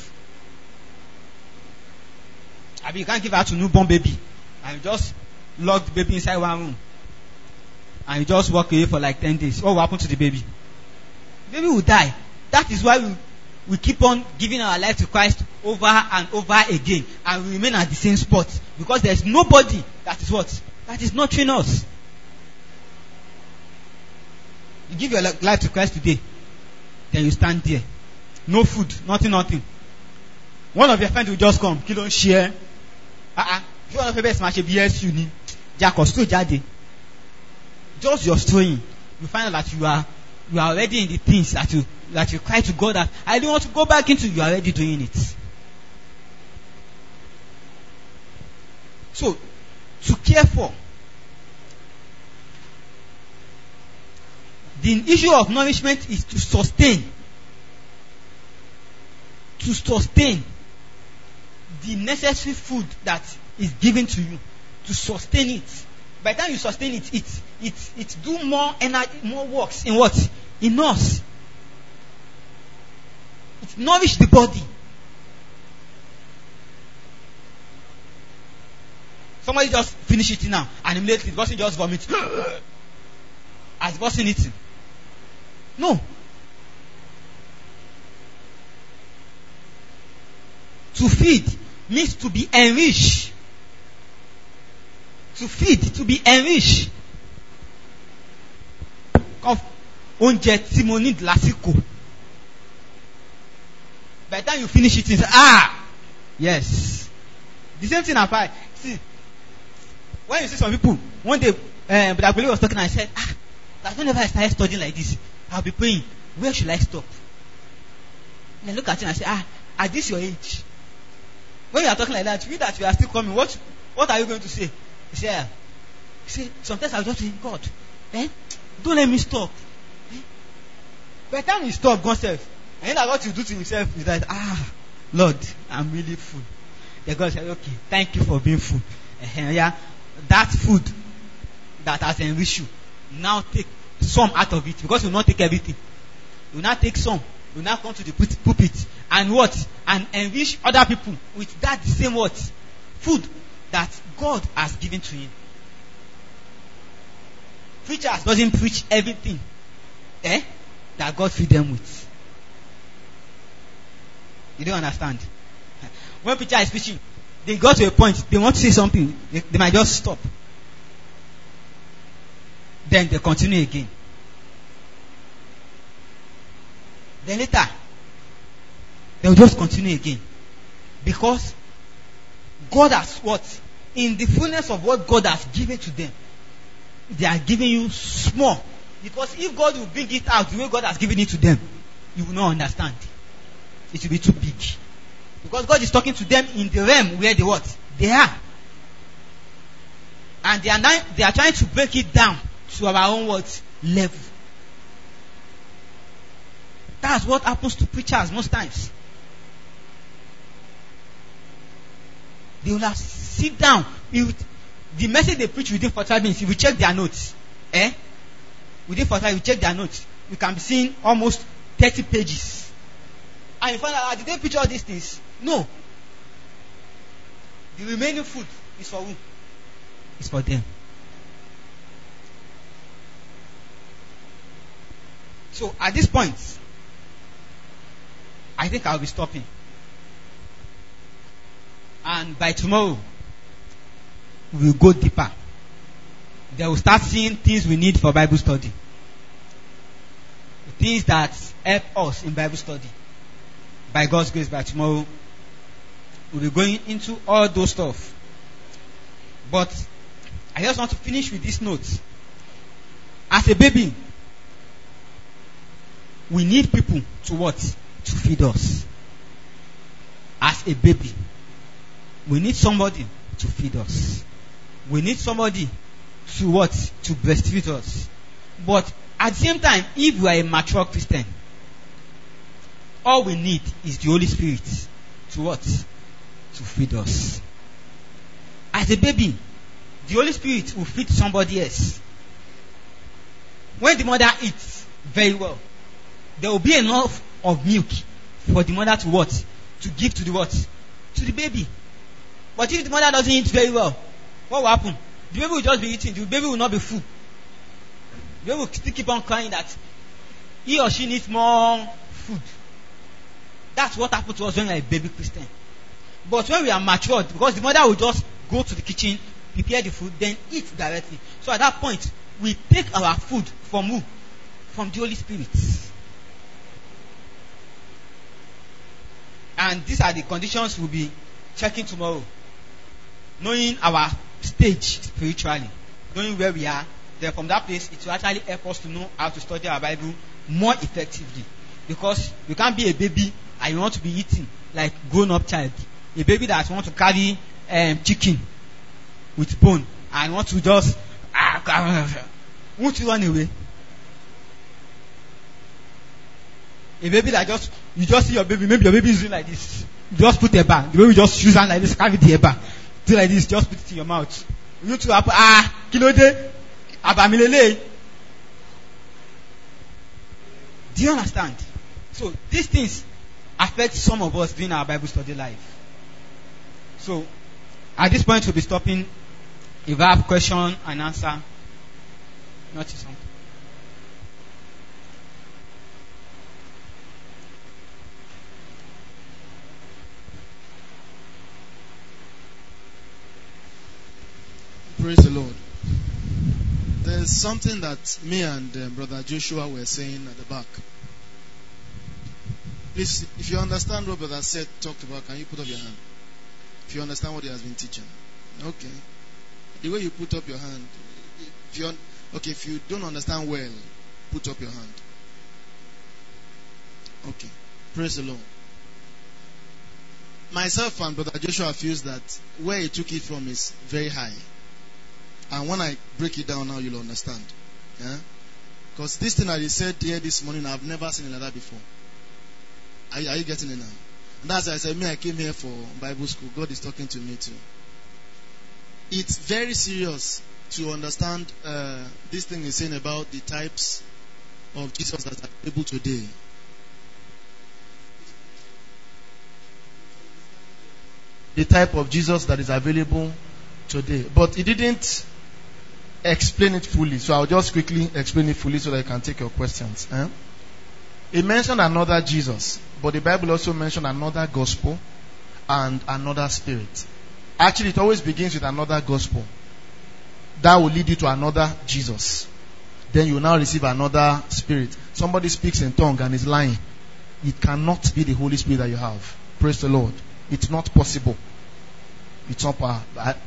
I mean, you can't give her to newborn baby and you just lock the baby inside one room and you just walk away for like ten days. What will happen to the baby? The baby will die. That is why we, we keep on giving our life to Christ over and over again and we remain at the same spot because there is nobody that is what? That is nurturing us. You give your life to Christ today, then you stand there. No food, nothing, nothing. One of your friends will just come, you don't share. Uh-uh. You want to best match a B S U ni. Jack or still jade. Just your story. You find out that you are you are already in the things that you that you cry to God that I don't want to go back into. You are already doing it. So to care for. The issue of nourishment is to sustain. To sustain the necessary food that is given to you. To sustain it. By the time you sustain it, it it it do more energy, more works in what? In us. It nourish the body. Somebody just finish eating now and immediately the person just vomit as the person eating. No. To feed means to be enriched. To feed, to be enriched. Oúnjẹ tí mo need lásìkò. By the time you finish it, you say, ah, yes. The same thing applies. See, when you see some people, one day, uh, but I believe was talking, and I said, ah, that whenever I started studying like this, I'll be praying, where should I stop? And I look at him and I say, ah, at this your age, when you are talking like that, you that you are still coming, what what are you going to say? He said, yeah. He said, sometimes I'll just say, God, eh, don't let me stop. Eh? By the time you stop, God says, and then what you do to himself is that, ah, Lord, I'm really full. Then God said, okay, thank you for being full. Uh, yeah. that food that has enriched you, now take some out of it, because you will not take everything. You will not take some. You will not come to the pul- pulpit and what? And enrich other people with that same what? Food that God has given to him. Preachers doesn't preach everything, eh, that God feed them with. You don't understand? When preacher is preaching, they got to a point, they want to say something, they, they might just stop. Then they continue again. Then later, they will just continue again. Because God has what? In the fullness of what God has given to them, they are giving you small. Because if God will bring it out the way God has given it to them, you will not understand. It will be too big. Because God is talking to them in the realm where they what? They are. And they are now, they are trying to break it down to our own what? Level. That's what happens to preachers most times. They will have sit down. With the message they preach within forty-five minutes, if you check their notes, eh? Within forty-five, you check their notes, you can be seeing almost thirty pages. And you find out, ah, did they preach all these things? No. The remaining food is for who? It's for them. So at this point, I think I'll be stopping. And by tomorrow, we'll go deeper. They will start seeing things we need for Bible study. Things that help us in Bible study. By God's grace, by tomorrow, we'll be going into all those stuff. But I just want to finish with this note. As a baby, we need people to what? To feed us. As a baby, we need somebody to feed us. We need somebody to what? To breastfeed us. But at the same time, if we are a mature Christian, all we need is the Holy Spirit to what? To feed us. As a baby, the Holy Spirit will feed somebody else. When the mother eats very well, there will be enough of milk for the mother to what? To give to the what? To the baby. But if the mother doesn't eat very well, what will happen? The baby will just be eating. The baby will not be full. The baby will still keep on crying that he or she needs more food. That's what happens to us when we are a baby Christian. But when we are matured, because the mother will just go to the kitchen, prepare the food, then eat directly. So at that point, we take our food from who? From the Holy Spirit. And these are the conditions we'll be checking tomorrow. Knowing our stage spiritually, knowing where we are, then from that place, it will actually help us to know how to study our Bible more effectively. Because you can't be a baby and you want to be eating like grown-up child. A baby that wants to carry um, chicken with bone and want to just ah, won't you run away? A baby that just, you just see your baby, maybe your baby is doing like this. You just put a bar. The baby just choose hand like this, carry the bar. Do like this, just put it in your mouth. You two happen, ah, kilode, abamilele. Do you understand? So these things affect some of us during our Bible study life. So at this point we'll be stopping. If I have question and answer, not something. Praise the Lord. There's something that me and uh, Brother Joshua were saying at the back. Please, if you understand what Brother said, talked about, can you put up your hand? If you understand what he has been teaching. Okay. The way you put up your hand, if you okay, if you don't understand well, put up your hand. Okay. Praise the Lord. Myself and Brother Joshua feels that where he took it from is very high. And when I break it down now, you'll understand. Yeah? Because this thing that he said here this morning, I've never seen it like that before. Are, are you getting it now? And that's why I said, me, I came here for Bible school. God is talking to me too. it's very serious to understand uh, this thing is saying about the types of Jesus that are available today. The type of Jesus that is available today. But he didn't explain it fully. So I'll just quickly explain it fully so that you can take your questions. Eh? He mentioned another Jesus. But the Bible also mentioned another gospel and another spirit. Actually, it always begins with another gospel. That will lead you to another Jesus. Then you will now receive another spirit. Somebody speaks in tongue and is lying. It cannot be the Holy Spirit that you have. Praise the Lord. It's not possible. It's not possible.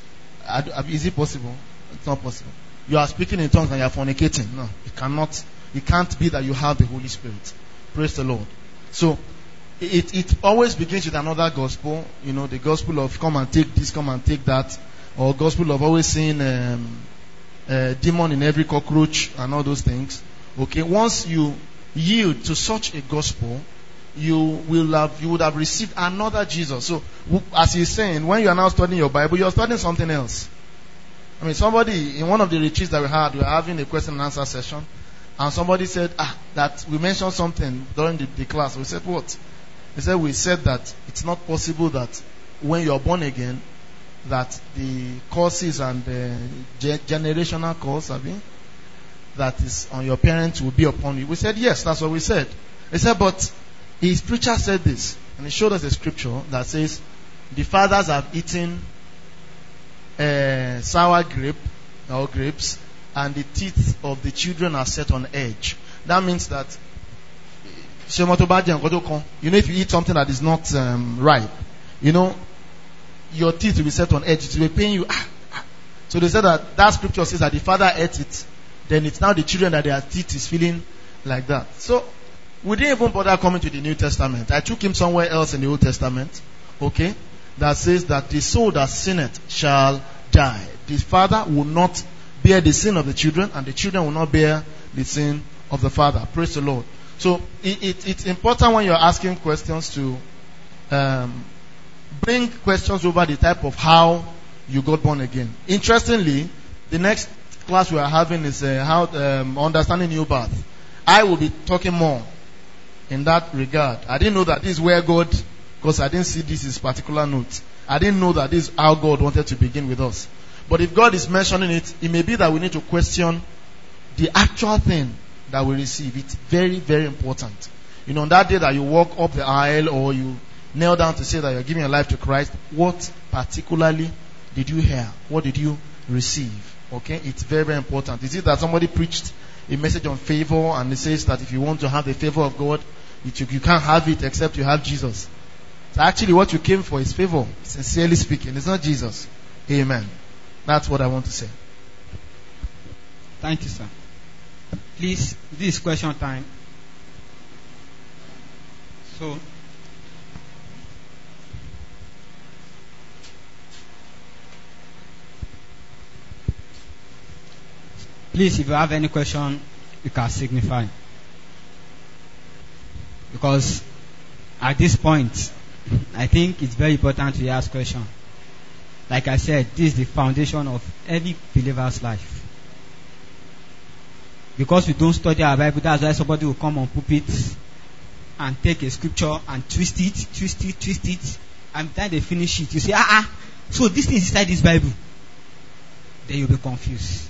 Is it possible? It's not possible. You are speaking in tongues and you are fornicating. No, it cannot. It can't be that you have the Holy Spirit. Praise the Lord. So, it it always begins with another gospel. You know, the gospel of come and take this, come and take that, or gospel of always seeing um, a demon in every cockroach and all those things. Okay, once you yield to such a gospel, you will have you would have received another Jesus. So, as he's saying, when you are now studying your Bible, you are studying something else. I mean, somebody in one of the retreats that we had, we were having a question and answer session, and somebody said, ah, that we mentioned something during the, the class. We said, what? He said, we said that it's not possible that when you are born again, that the curses and the ge- generational curse, I mean, that is on your parents will be upon you. We said, yes, that's what we said. He said, but his preacher said this, and he showed us a scripture that says, the fathers have eaten uh, sour grape or grapes, and the teeth of the children are set on edge. That means that, you know, if you eat something that is not um, ripe, you know, your teeth will be set on edge. It will be paying you. Ah, ah. So they said that that scripture says that the father ate it, then it's now the children that their teeth is feeling like that. So we didn't even bother coming to the New Testament. I took him somewhere else in the Old Testament, okay, that says that the soul that sinneth shall die. The father will not bear the sin of the children, and the children will not bear the sin of the father. Praise the Lord. So it, it, it's important when you're asking questions to um, bring questions over the type of how you got born again. Interestingly, the next class we are having is uh, how um, understanding new birth. I will be talking more in that regard. I didn't know that this is where God, because I didn't see this is particular note. I didn't know that this is how God wanted to begin with us. But if God is mentioning it, it may be that we need to question the actual thing that we receive. It's very, very important. You know, on that day that you walk up the aisle or you kneel down to say that you're giving your life to Christ, what particularly did you hear? What did you receive? Okay, it's very, very important. Is it that somebody preached a message on favor and it says that if you want to have the favor of God, it, you, you can't have it except you have Jesus? So actually what you came for is favor, sincerely speaking. It's not Jesus. Amen. That's what I want to say. Thank you, sir. Please, this is question time. So, please, if you have any question, you can signify. Because at this point, I think it's very important to ask questions. Like I said, this is the foundation of every believer's life. Because we don't study our Bible, that's why somebody will come on pulpit and take a scripture and twist it, twist it, twist it, and by the time they finish it, you say, ah, ah, so this thing is inside this Bible. Then you'll be confused.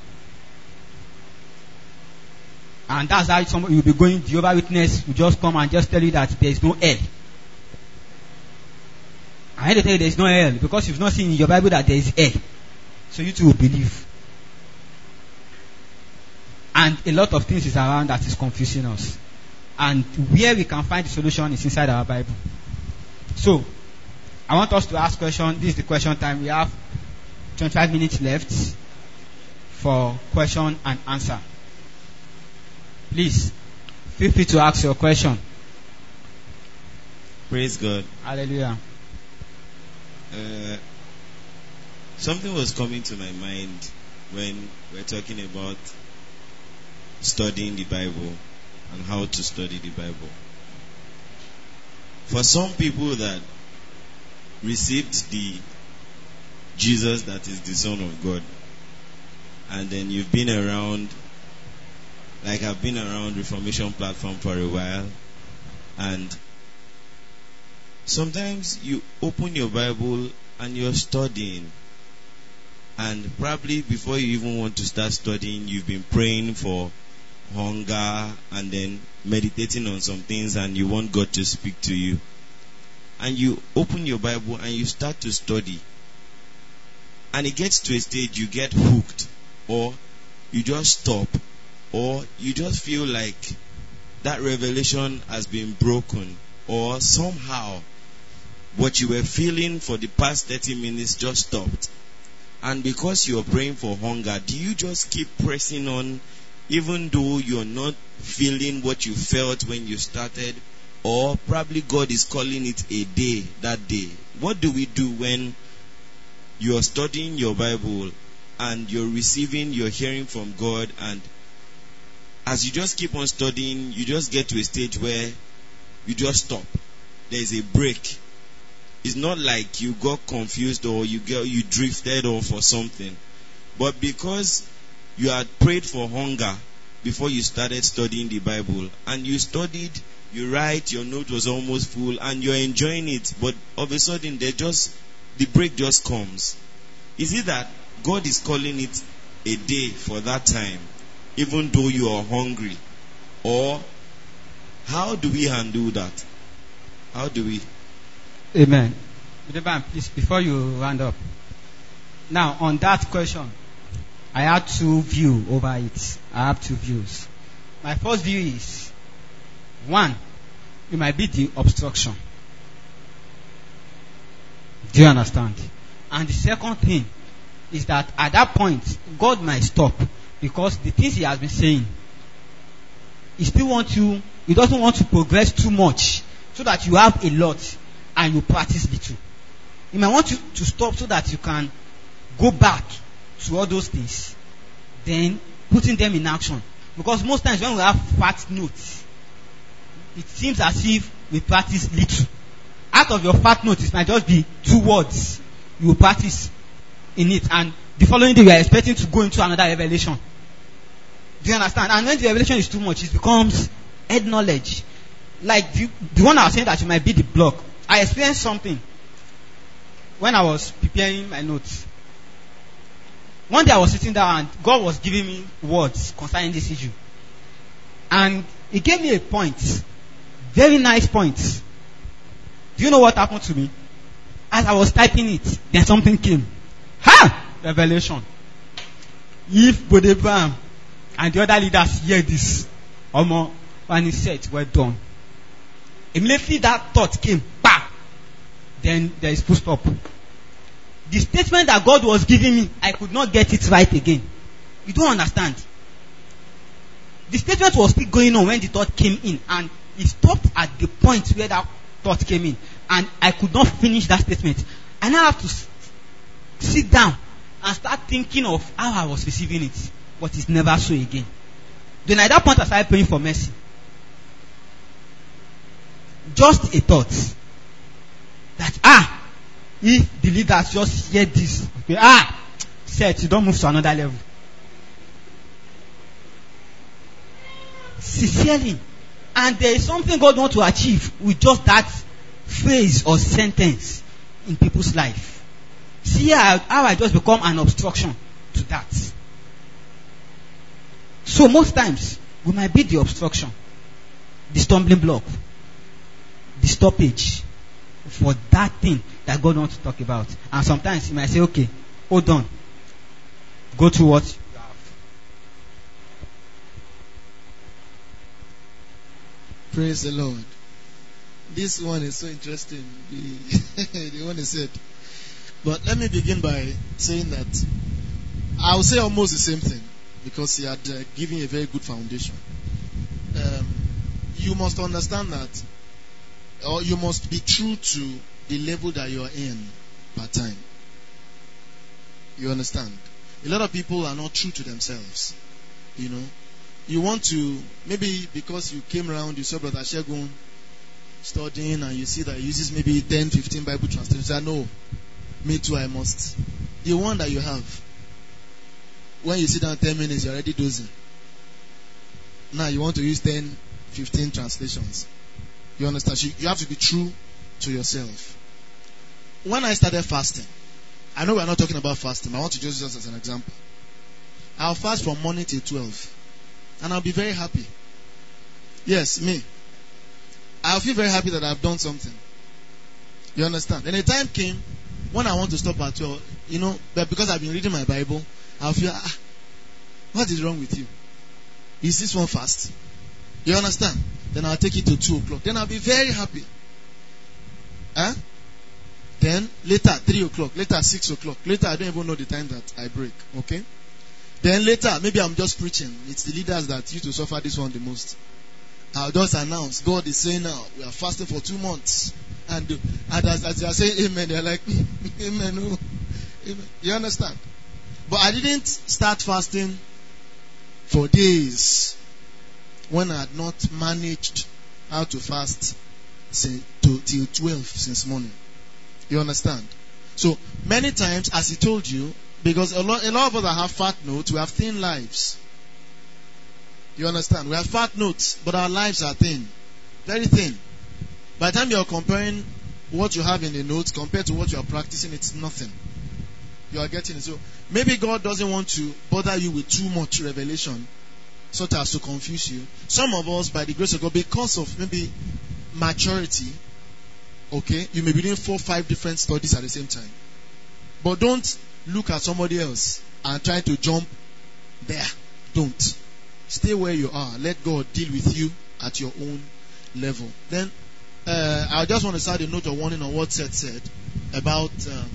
And that's how somebody will be going, Jehovah's Witness will just come and just tell you that there is no hell. I had to tell you there is no hell because you've not seen in your Bible that there is hell. So you too will believe. And a lot of things is around that is confusing us. And where we can find the solution is inside our Bible. So, I want us to ask questions. This is the question time. We have twenty-five minutes left for question and answer. Please, feel free to ask your question. Praise God. Hallelujah. Uh, something was coming to my mind when we're talking about studying the Bible and how to study the Bible. For some people that received the Jesus that is the Son of God. And then you've been around, like I've been around Reformation Platform for a while, and sometimes you open your Bible and you're studying, and probably before you even want to start studying, you've been praying for hunger and then meditating on some things, and you want God to speak to you. And you open your Bible and you start to study, and it gets to a stage you get hooked, or you just stop, or you just feel like that revelation has been broken, or somehow what you were feeling for the past thirty minutes just stopped. And because you're praying for hunger, do you just keep pressing on even though you're not feeling what you felt when you started? Or probably God is calling it a day that day. What do we do when you're studying your Bible and you're receiving, you're hearing from God, and as you just keep on studying, you just get to a stage where you just stop? There's a break. It's not like you got confused or you get, you drifted off or something. But because you had prayed for hunger before you started studying the Bible, and you studied, you write, your note was almost full, and you're enjoying it, but all of a sudden they just, the break just comes. Is it that God is calling it a day for that time, even though you are hungry? Or how do we handle that? How do we? Amen. Please, before you round up. Now, on that question, I have two views over it. I have two views. My first view is, one, it might be the obstruction. Do you understand? And the second thing is that at that point, God might stop, because the things He has been saying, He still wants you, He doesn't want to progress too much, so that you have a lot and you practice little. He might want you to stop so that you can go back to all those things, then putting them in action. Because most times when we have fact notes, it seems as if we practice little. Out of your fact notes, it might just be two words you will practice in it, and the following day you are expecting to go into another revelation. Do you understand? And when the revelation is too much, it becomes head knowledge. Like the, the one I was saying that you might be the block. I experienced something when I was preparing my notes. One day I was sitting down and God was giving me words concerning this issue. And He gave me a point. Very nice point. Do you know what happened to me? As I was typing it, then something came. Ha! Revelation. If Bodebam and the other leaders hear this, Omo, when he said, well done. Immediately that thought came, bah! Then there is full stop. The statement that God was giving me, I could not get it right again. You don't understand. The statement was still going on when the thought came in, and it stopped at the point where that thought came in, and I could not finish that statement. I now have to s- sit down and start thinking of how I was receiving it, but it's never so again. Then at that point I started praying for mercy. Just a thought that ah, if the leaders just hear this, okay, ah, set, you don't move to another level. Sincerely. And there is something God wants to achieve with just that phrase or sentence in people's life. See how, how I just become an obstruction to that. So most times, we might be the obstruction, the stumbling block, the stoppage for that thing that God wants to talk about. And sometimes He might say, okay, hold on. Go to what you have. Praise the Lord. This one is so interesting. The, the one is said. But let me begin by saying that I will say almost the same thing, because he had uh, given a very good foundation. Um, you must understand that, or you must be true to the level that you are in part time. You understand? A lot of people are not true to themselves. You know, you want to, maybe because you came around, you saw Brother Shegun studying, and you see that he uses maybe ten, fifteen Bible translations. You say, no, me too, I must the one that you have. When you sit down ten minutes, you're already dozing. Now you want to use ten, fifteen translations. You understand? You have to be true to yourself. When I started fasting, I know we're not talking about fasting, but I want to just use this as an example. I'll fast from morning till twelve. And I'll be very happy. Yes, me. I'll feel very happy that I've done something. You understand? And a time came when I want to stop at twelve, you know, but because I've been reading my Bible, I'll feel, ah, what is wrong with you? Is this one fast? You understand? Then I'll take it to two o'clock. Then I'll be very happy. Huh? Then later, three o'clock. Later, six o'clock. Later, I don't even know the time that I break. Okay? Then later, maybe I'm just preaching. It's the leaders that used to suffer this one the most. I'll just announce, God is saying now, we are fasting for two months. And, and as, as they are saying amen, they're like, amen, oh, amen. You understand? But I didn't start fasting for days when I had not managed how to fast say, to, till twelve since morning. You understand? So, many times, as he told you, because a lot, a lot of us that have fat notes, we have thin lives. You understand? We have fat notes, but our lives are thin. Very thin. By the time you are comparing what you have in the notes compared to what you are practicing, it's nothing. You are getting it. So, maybe God doesn't want to bother you with too much revelation, such as to confuse you. Some of us, by the grace of God, because of maybe maturity, okay, you may be doing four, five different studies at the same time. But don't look at somebody else and try to jump there. Don't. Stay where you are. Let God deal with you at your own level. Then, uh, I just want to start a note of warning on what Seth said about um,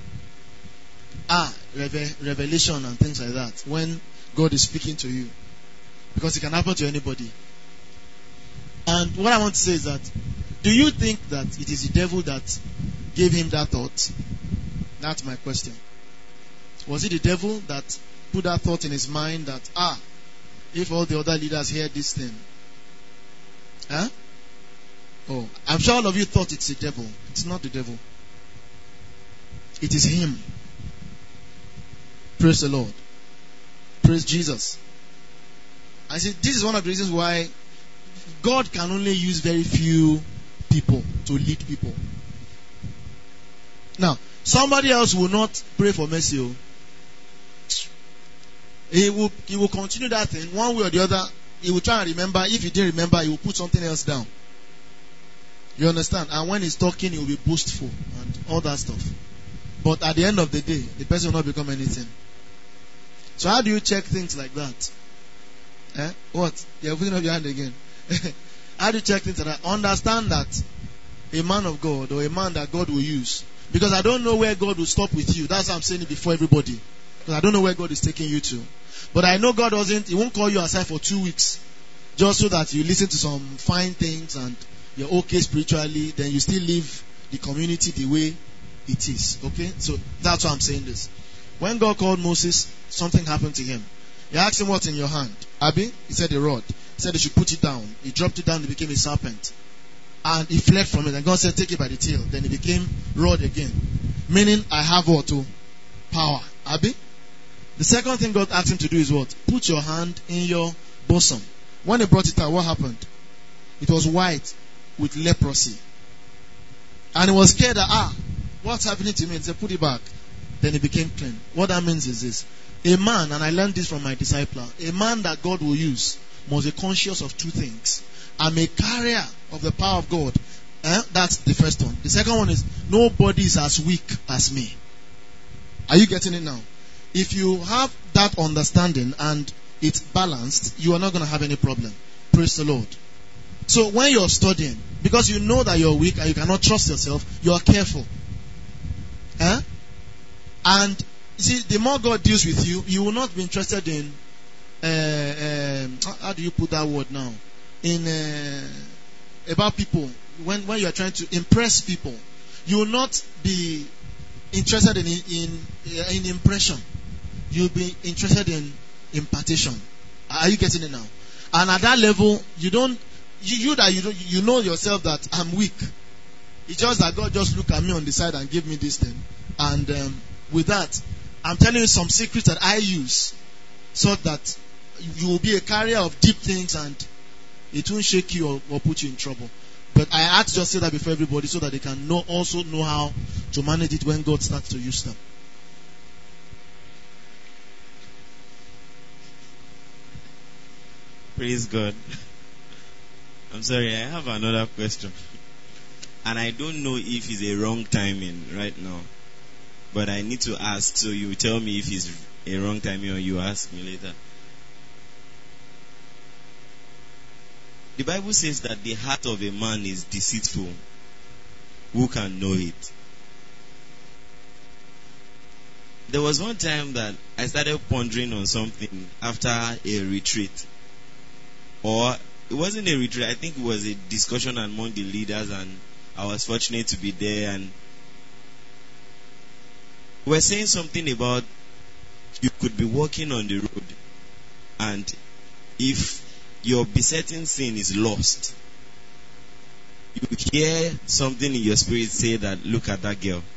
ah reve- revelation and things like that. When God is speaking to you, because it can happen to anybody. And what I want to say is that, do you think that it is the devil that gave him that thought? That's my question. Was it the devil that put that thought in his mind that, ah, if all the other leaders hear this thing? Huh? Oh, I'm sure all of you thought it's the devil. It's not the devil. It is him. Praise the Lord. Praise Jesus. I said, this is one of the reasons why God can only use very few people to lead people. Now, somebody else will not pray for mercy. Oh. He will, he will continue that thing one way or the other. He will try and remember. If he didn't remember, he will put something else down. You understand? And when he's talking, he will be boastful and all that stuff. But at the end of the day, the person will not become anything. So how do you check things like that? Eh? What? You're putting up your hand again. How do you check things like that? Understand that a man of God or a man that God will use. Because I don't know where God will stop with you. That's why I'm saying it before everybody. Because I don't know where God is taking you to. But I know God doesn't, He won't call you aside for two weeks. Just so that you listen to some fine things and you're okay spiritually. Then you still live the community the way it is. Okay? So that's why I'm saying this. When God called Moses, something happened to him. He asked him, what's in your hand? Abi? He said, a rod. He said he should put it down. He dropped it down, it became a serpent. And he fled from it. And God said, take it by the tail. Then it became rod again. Meaning, I have what? Oh, power. Abi? The second thing God asked him to do is what? Put your hand in your bosom. When he brought it out, what happened? It was white with leprosy. And he was scared that, ah, what's happening to me? He said, put it back. Then it became clean. What that means is this. A man, and I learned this from my discipler, a man that God will use must be conscious of two things. I'm a carrier of the power of God. Eh? That's the first one. The second one is, nobody is as weak as me. Are you getting it now? If you have that understanding and it's balanced, you are not going to have any problem. Praise the Lord. So when you're studying, because you know that you're weak and you cannot trust yourself, you are careful. Eh? And you see, the more God deals with you, you will not be interested in uh, um, how do you put that word now? In uh, about people. When when you are trying to impress people, you will not be interested in in in impression. You'll be interested in impartation. Are you getting it now? And at that level, you don't you, you that you don't, you know yourself that I'm weak. It's just that God just look at me on the side and give me this thing, and um, with that, I'm telling you some secrets that I use so that you will be a carrier of deep things and it won't shake you or, or put you in trouble. But I had to just say that before everybody so that they can know, also know how to manage it when God starts to use them. Praise God. I'm sorry, I have another question. And I don't know if it's a wrong timing right now. But I need to ask, so you tell me if it's a wrong timing or you ask me later. The Bible says that the heart of a man is deceitful. Who can know it? There was one time that I started pondering on something after a retreat. Or it wasn't a retreat, I think it was a discussion among the leaders, and I was fortunate to be there, and we were saying something about you could be walking on the road, and if your besetting sin is lost, you hear something in your spirit say that, look at that girl.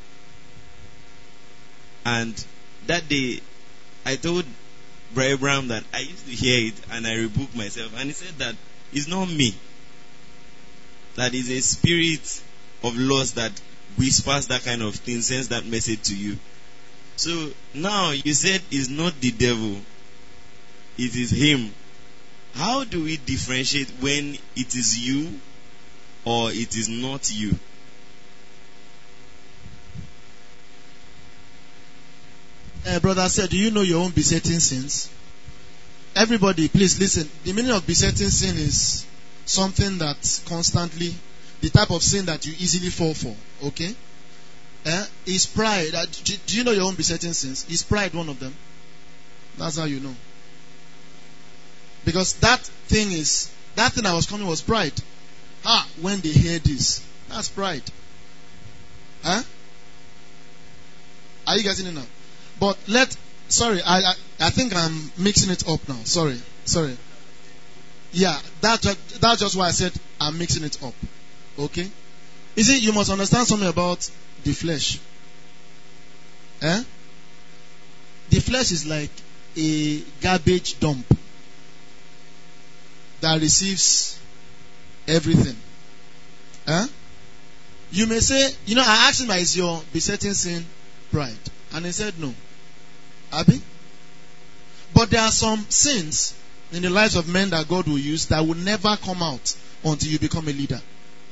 And that day, I told Brother Abraham that I used to hear it and I rebuked myself. And he said that it's not me. That is a spirit of lust that whispers that kind of thing, sends that message to you. So now you said it's not the devil, it is him. How do we differentiate when it is you or it is not you? Uh, brother said, do you know your own besetting sins? Everybody, please listen. The meaning of besetting sin is something that constantly, the type of sin that you easily fall for. Okay? Uh, is pride. Uh, do, do you know your own besetting sins? Is pride one of them? That's how you know. Because that thing is, that thing I was coming was pride. Ah, when they hear this, that's pride. Huh? Are you getting it now? But let, sorry, I, I I think I'm mixing it up now. Sorry, sorry. Yeah, that that's just why I said I'm mixing it up. Okay? You see, you must understand something about the flesh. Eh? The flesh is like a garbage dump that receives everything. Eh? You may say, you know, I asked him, is your besetting sin pride? And he said no. Abi? But there are some sins in the lives of men that God will use that will never come out until you become a leader.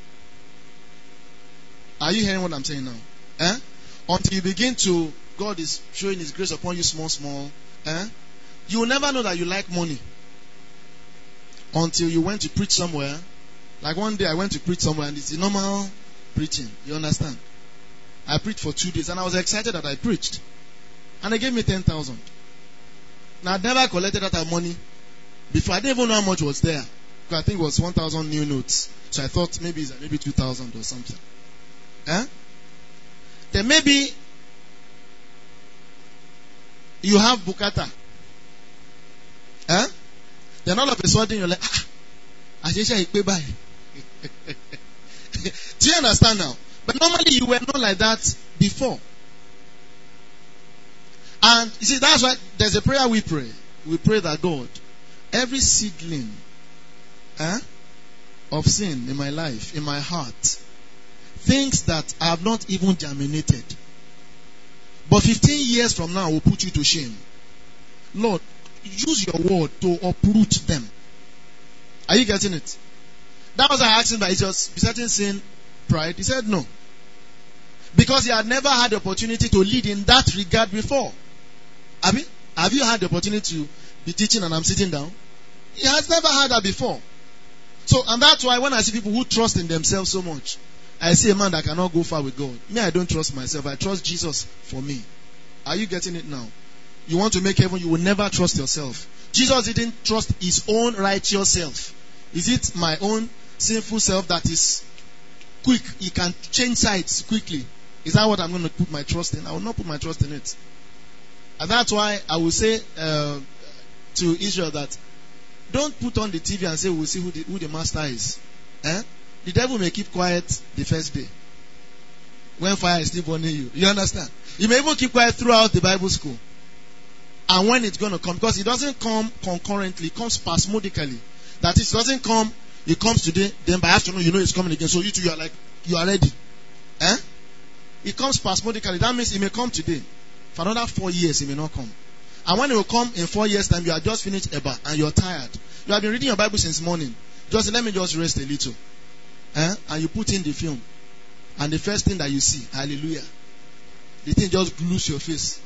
Are you hearing what I'm saying now? Eh? Until you begin to, God is showing His grace upon you small, small. Eh? You will never know that you like money until you went to preach somewhere. Like one day I went to preach somewhere and it's a normal preaching. You understand? I preached for two days and I was excited that I preached. And they gave me ten thousand. Now, I never collected that money before. I didn't even know how much was there. Because I think it was one thousand new notes. So I thought maybe it's maybe two thousand or something. Eh? Then maybe you have Bukata. Eh? Then all of a sudden you're like, ah, Ajesha Ikpe. Do you understand now? But normally you were not like that before. And you see, that's why there's a prayer we pray. We pray that God, every seedling eh, of sin in my life, in my heart, things that I have not even germinated, but fifteen years from now will put you to shame. Lord, use your word to uproot them. Are you getting it? That was I asked him, but it's just besetting sin, pride. He said no. Because he had never had the opportunity to lead in that regard before. Have you, have you had the opportunity to be teaching and I'm sitting down? He has never had that before. So, and that's why when I see people who trust in themselves so much, I see a man that cannot go far with God. Me, I don't trust myself. I trust Jesus for me. Are you getting it now? You want to make heaven, you will never trust yourself. Jesus didn't trust his own righteous self. Is it my own sinful self that is quick? He can change sides quickly. Is that what I'm going to put my trust in? I will not put my trust in it. And that's why I will say uh, to Israel that don't put on the T V and say we'll see who the, who the master is. Eh? The devil may keep quiet the first day. when fire is still burning you. You understand? You may even keep quiet throughout the Bible school. And when it's going to come, because it doesn't come concurrently, it comes spasmodically. That is, it doesn't come, it comes today, then by afternoon you know it's coming again. So you two, you are like, you are ready. Eh? It comes spasmodically. That means it may come today. For another four years, it may not come. And when it will come in four years' time, you have just finished Eba and you're tired. You have been reading your Bible since morning. Just let me just rest a little. Eh? And you put in the film. And the first thing that you see, hallelujah, the thing just glues your face.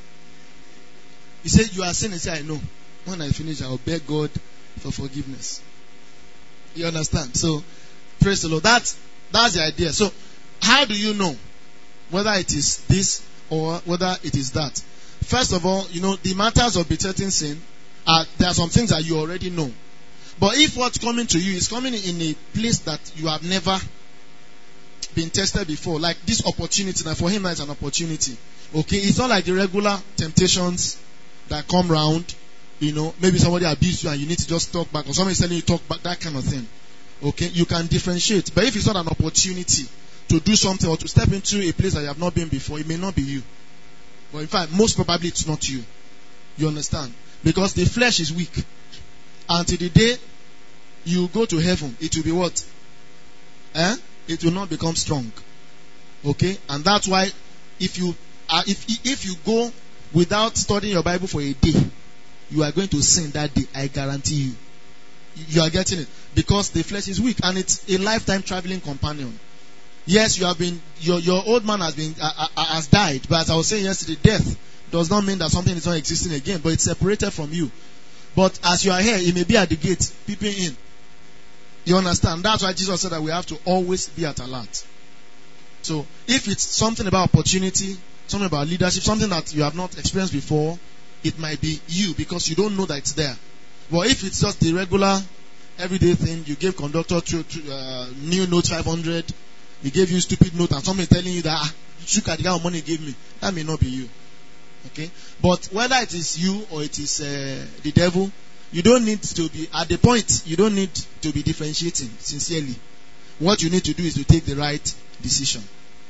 He said, you are sinning. He said, I know. When I finish, I will beg God for forgiveness. You understand? So, praise the Lord. That's, that's the idea. So, how do you know whether it is this or whether it is that? First of all, you know, the matters of besetting sin, are, there are some things that you already know. But if what's coming to you is coming in a place that you have never been tested before, like this opportunity, now for him that's an opportunity. Okay, it's not like the regular temptations that come round. You know, maybe somebody abused you and you need to just talk back, or somebody is telling you to talk back, that kind of thing. Okay, you can differentiate. But if it's not an opportunity to do something or to step into a place that you have not been before, it may not be you. But in fact, most probably it's not you. You understand? Because the flesh is weak. Until the day you go to heaven, it will be what? Eh? It will not become strong. Okay? And that's why if you uh, if if you go without studying your Bible for a day, you are going to sin that day. I guarantee you. You are getting it. Because the flesh is weak and it's a lifetime traveling companion. Yes, you have been, your, your old man has been, uh, uh, has died. But as I was saying yesterday, death does not mean that something is not existing again, but it's separated from you. But as you are here, it may be at the gate, peeping in. You understand? That's why Jesus said that we have to always be at alert. So, if it's something about opportunity, something about leadership, something that you have not experienced before, it might be you because you don't know that it's there. But if it's just the regular, everyday thing, you gave conductor to, to uh, new note five hundred, he gave you stupid note and somebody telling you that ah, you look at the kind of money he gave me, that may not be you. Okay? But whether it is you or it is uh, the devil, you don't need to be, at the point, you don't need to be differentiating sincerely. What you need to do is to take the right decision.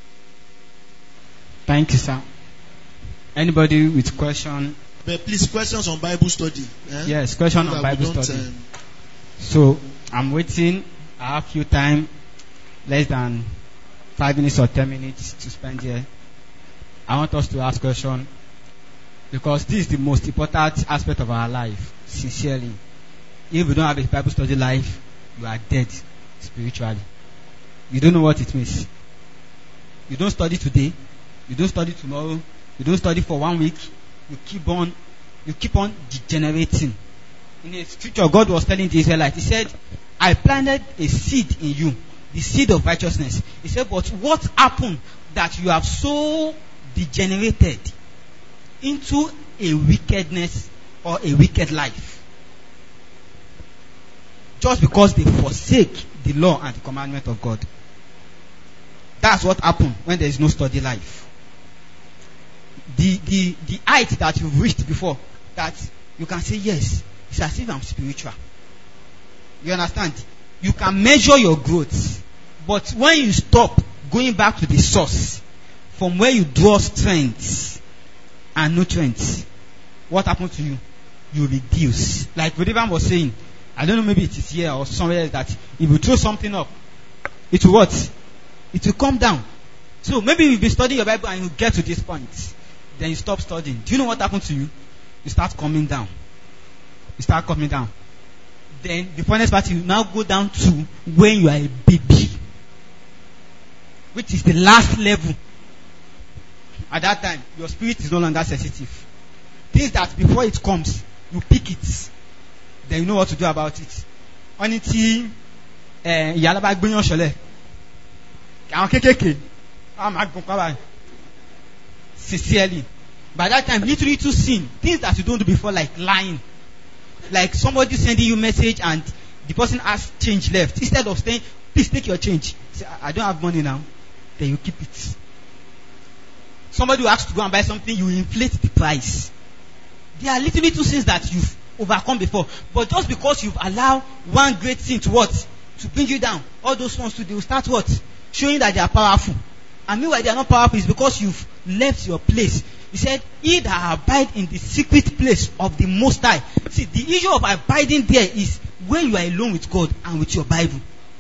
Thank you, sir. Anybody with question? But please, questions on Bible study. Eh? Yes, question so on Bible study. Um, so, I'm waiting. I have few time, less than five minutes or ten minutes to spend here. I want us to ask question because this is the most important aspect of our life, sincerely. If you don't have a Bible study life, you are dead spiritually. You don't know what it means. You don't study today, you don't study tomorrow, you don't study for one week, you keep on, you keep on degenerating. In the scripture, God was telling the Israelites, He said, I planted a seed in you, the seed of righteousness. He said, but what happened that you have so degenerated into a wickedness or a wicked life? Just because they forsake the law and the commandment of God. That's what happened when there is no study life. The, the, the height that you've reached before, that you can say, yes, it's as if I'm spiritual. You understand? You can measure your growth. But when you stop going back to the source, from where you draw strength and nutrients, what happens to you? You reduce. Like Rodivan was saying, I don't know, maybe it is here or somewhere else, that if you throw something up, it will what? It will come down. So maybe you've been studying your Bible and you get to this point. Then you stop studying. Do you know what happens to you? You start coming down. You start coming down. Then the funnest part, you now go down to when you are a baby, which is the last level. At that time, your spirit is no longer sensitive. Things that before it comes, you pick it. Then you know what to do about it. Onity, eh, yalaba gbinyan shole. Àwọn kékèké, àwọn máa gun kwaba. Sincerely. By that time, little little sin, things that you don't do before, like lying. Like somebody sending you message and the person has change left. Instead of saying, please take your change. Say, I don't have money now. Then you keep it. Somebody who asks to go and buy something, you inflate the price. There are little little sins that you've overcome before. But just because you've allowed one great sin to what? To bring you down. All those ones too, they will start what? Showing that they are powerful. And meanwhile, they are not powerful. It's because you've left your place. He said, he that abide in the secret place of the Most High. See, the issue of abiding there is when you are alone with God and with your Bible.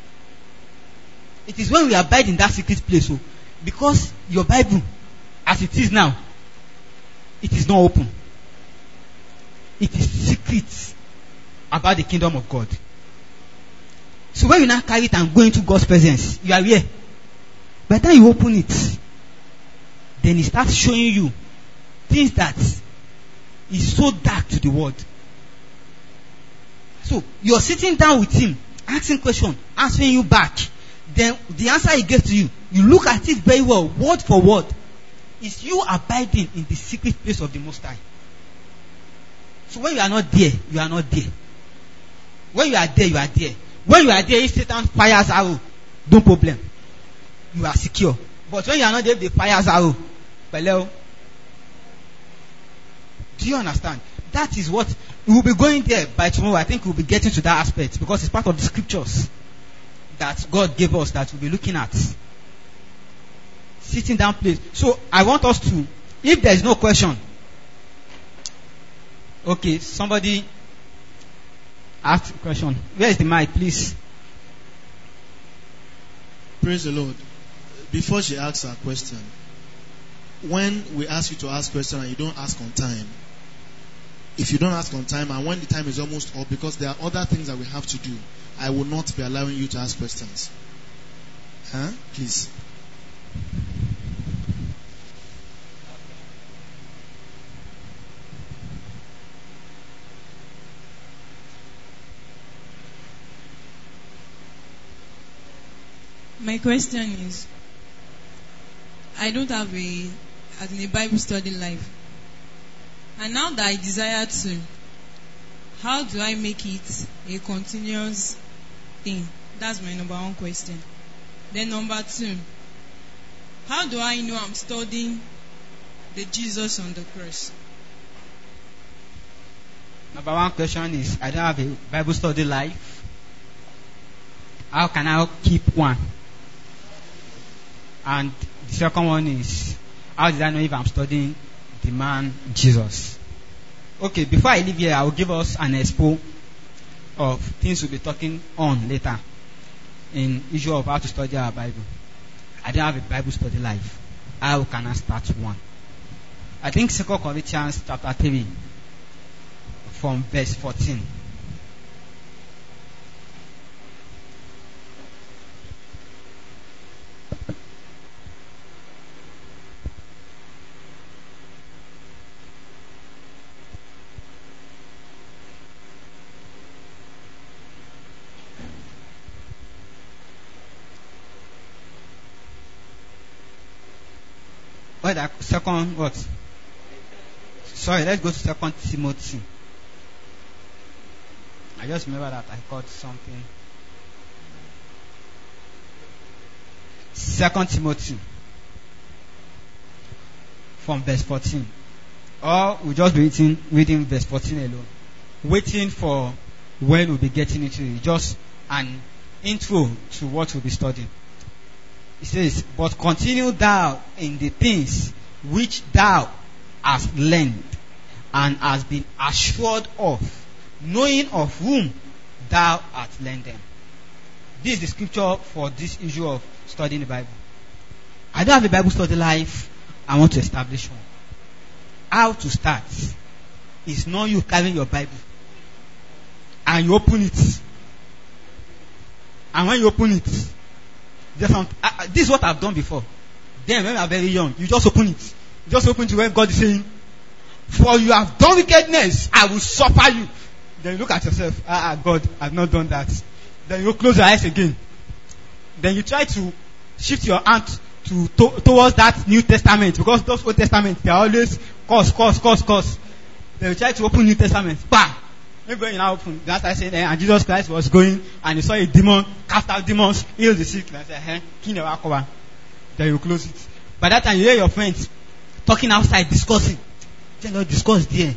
It is when we abide in that secret place. So, because your Bible, as it is now, it is not open. It is secret about the kingdom of God. So when you now carry it and go into God's presence, you are here. By the time you open it, then it starts showing you things that is so dark to the world. So you're sitting down with him, asking questions, answering you back. Then the answer he gives to you, you look at it very well, word for word. It's you abiding in the secret place of the Most High. So when you are not there, you are not there. When you are there, you are there. When you are there, if Satan fires arrow, no problem. You are secure. But when you are not there, if the fires arrow, hello. Do you understand? That is what we will be going there by tomorrow. I think we will be getting to that aspect because it's part of the scriptures that God gave us that we'll be looking at. Sitting down place. So I want us to, if there is no question, okay, somebody ask a question. Where is the mic, please? Praise the Lord. Before she asks her question, when we ask you to ask question and you don't ask on time, if you don't ask on time and when the time is almost up, because there are other things that we have to do, I will not be allowing you to ask questions. Huh? Please. My question is, I don't have a, as in a Bible study life. And now that I desire to, how do I make it a continuous thing? That's my number one question. Then number two, how do I know I'm studying the Jesus on the cross? Number one question is, I don't have a Bible study life. How can I keep one? And the second one is, how did I know if I'm studying the man Jesus? Okay, before I leave here, I will give us an expo of things we'll be talking on later in issue of how to study our Bible. I don't have a Bible study life. How can I start one? I think Second Corinthians chapter three from verse fourteen. What that second what? Sorry, let's go to Second Timothy. I just remember that I caught something. Second Timothy from verse fourteen. Or we'll just be reading, reading verse fourteen alone. Waiting for when we'll be getting into it. Just an intro to what we'll be studying. It says, but continue thou in the things which thou hast learned and hast been assured of, knowing of whom thou hast learned them. This is the scripture for this issue of studying the Bible. I don't have a Bible study life. I want to establish one. How to start is not you carrying your Bible and you open it. And when you open it, Just, uh, this is what I've done before. Then when we are very young, you just open it. You just open to where God is saying, for you have done wickedness, I will suffer you. Then you look at yourself, ah, God, I've not done that. Then you close your eyes again. Then you try to shift your hand to, to towards that New Testament, because those Old Testament, they are always cause, cause, cause, cause. Then you try to open New Testament, bam! Maybe when you now open, that's why I said, eh, and Jesus Christ was going and he saw a demon, cast out demons, healed the sick. And I said, eh, king of Akoba. Then you close it. By that time, you hear your friends talking outside, discussing. Tell us, discuss there.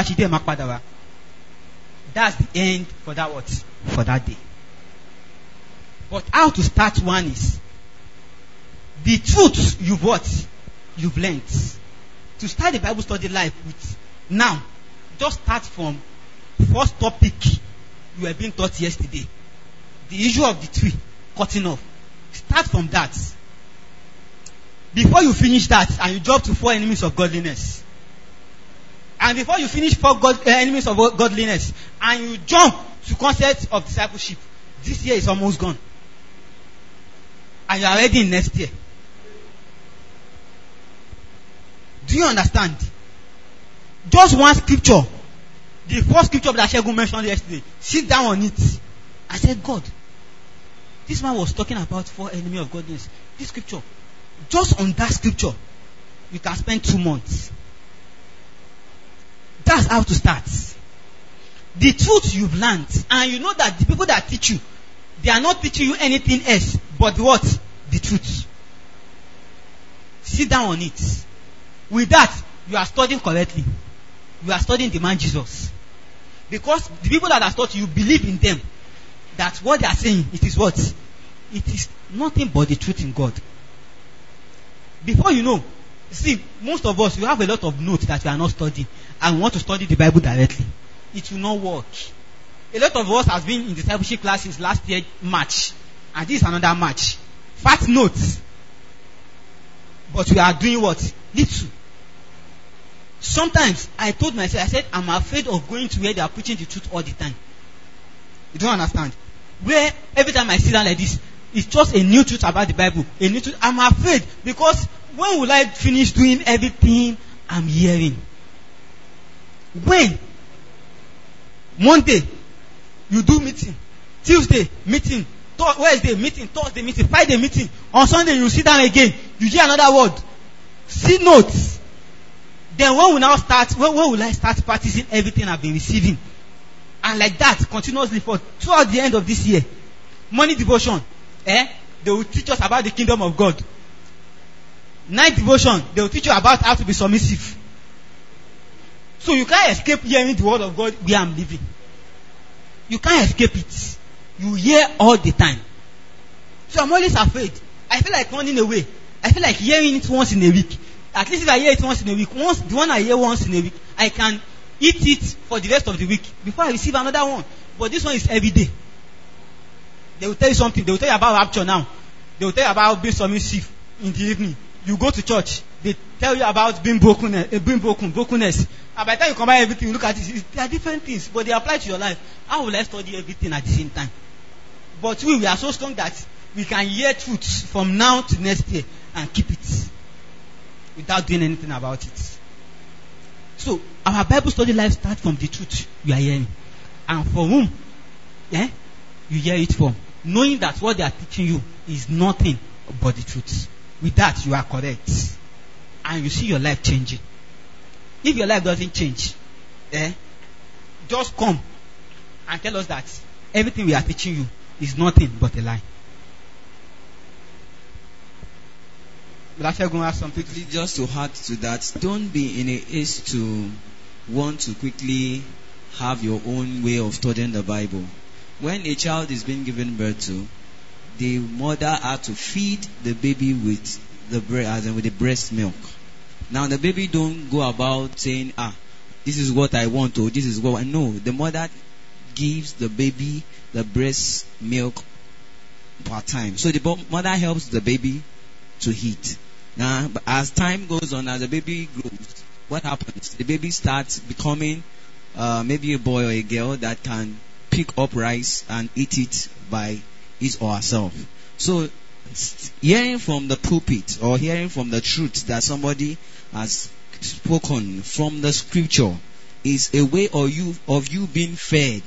That's the end for that what? For that day. But how to start one is, the truth you've what? You've learned. To start the Bible study life with now, just start from first topic you were being taught yesterday. The issue of the tree, cutting off. Start from that. Before you finish that, and you jump to four enemies of godliness. And before you finish four God, uh, enemies of godliness, and you jump to concept of discipleship, this year is almost gone. And you are already in next year. Do you understand? Just one scripture. The first scripture that Shegun mentioned yesterday. Sit down on it. I said, God, this man was talking about four enemies of godliness. This scripture. Just on that scripture, you can spend two months. That's how to start. The truth you've learned, and you know that the people that teach you, they are not teaching you anything else but what? The truth. Sit down on it. With that, you are studying correctly. You are studying the man Jesus. Because the people that are taught you believe in them. That what they are saying, it is what? It is nothing but the truth in God. Before you know, see, most of us, we have a lot of notes that we are not studying, and we want to study the Bible directly. It will not work. A lot of us has been in discipleship class since last year March, and this is another March. Fat notes, but we are doing what? Little. Sometimes I told myself, I said, I'm afraid of going to where they are preaching the truth all the time. You don't understand? Where every time I sit down like this, it's just a new truth about the Bible. A new truth. I'm afraid because when will I finish doing everything I'm hearing? When? Monday, you do meeting. Tuesday, meeting. Th- Wednesday, meeting. Thursday, meeting. Friday, meeting. On Sunday, you sit down again. You hear another word. See notes. Then when will now start? When, when will I start practicing everything I've been receiving? And like that, continuously for throughout the end of this year. Morning devotion. Eh? They will teach us about the kingdom of God. Night devotion. They will teach you about how to be submissive. So you can't escape hearing the word of God where I'm living. You can't escape it. You hear all the time. So I'm always afraid. I feel like running away. I feel like hearing it once in a week. At least if I hear it once in a week, once the one I hear once in a week, I can eat it for the rest of the week before I receive another one. But this one is every day. They will tell you something. They will tell you about rapture now. They will tell you about being submissive in the evening. You go to church. They tell you about being broken, uh, being broken, brokenness. And by the time you combine everything, you look at it, they are different things, but they apply to your life. How will I study everything at the same time? But we, we are so strong that we can hear truths from now to next year and keep it without doing anything about it. So our Bible study life starts from the truth you are hearing, and for whom, eh, you hear it from, knowing that what they are teaching you is nothing but the truth. With that, you are correct, and you see your life changing. If your life doesn't change, eh, just come and tell us that everything we are teaching you is nothing but a lie. Something just to add to that, don't be in a haste to want to quickly have your own way of studying the Bible. When a child is being given birth to, the mother had to feed the baby with the breast, as in with the breast milk. Now the baby don't go about saying, ah, this is what I want, or this is what I know. The mother gives the baby the breast milk per time. So the mother helps the baby to eat. Now, as time goes on, as the baby grows, what happens? The baby starts becoming uh, maybe a boy or a girl that can pick up rice and eat it by his or herself. So, hearing from the pulpit or hearing from the truth that somebody has spoken from the scripture is a way of you of you being fed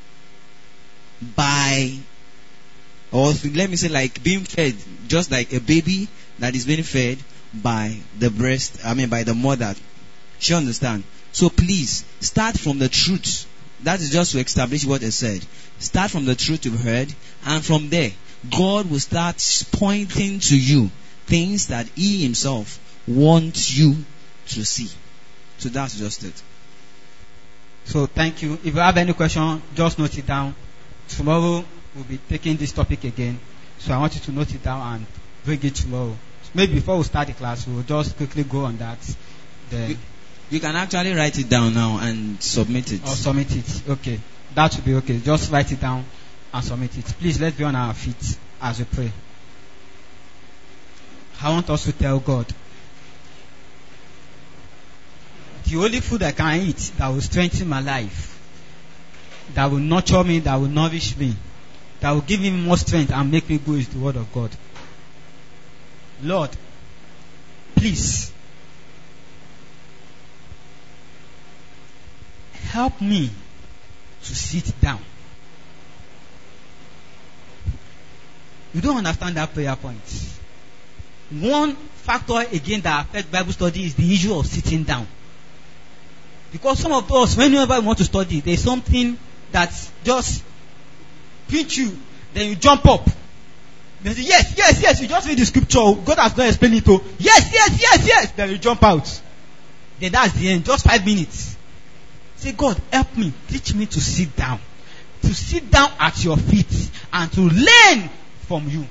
by, or let me say, like being fed, just like a baby that is being fed by the breast, I mean by the mother. She understand? So please, start from the truth. That is just to establish what I said. Start from the truth you've heard, and from there, God will start pointing to you things that He Himself wants you to see. So that's just it. So thank you. If you have any question, just note it down. Tomorrow we'll be taking this topic again. So I want you to note it down and bring it tomorrow. maybe before we start the class, we'll just quickly go on that. Then You, you can actually write it down now and submit it. or submit it. Okay, that should be okay. Just write it down and submit it. Please, let's be on our feet as we pray. I want us to tell God, the only food I can eat that will strengthen my life, that will nurture me, that will nourish me, that will give me more strength and make me go is the word of God. Lord, please help me to sit down. You don't understand that prayer point. One factor again that affects Bible study is the issue of sitting down. Because some of us, whenever we want to study, there's something that just pinch you, then you jump up. Then say, yes, yes, yes, you just read the scripture. God has not explained it. Oh, yes, yes, yes, yes. Then you jump out. Then that's the end. Just five minutes. Say, God, help me. Teach me to sit down. To sit down at your feet and to learn from you.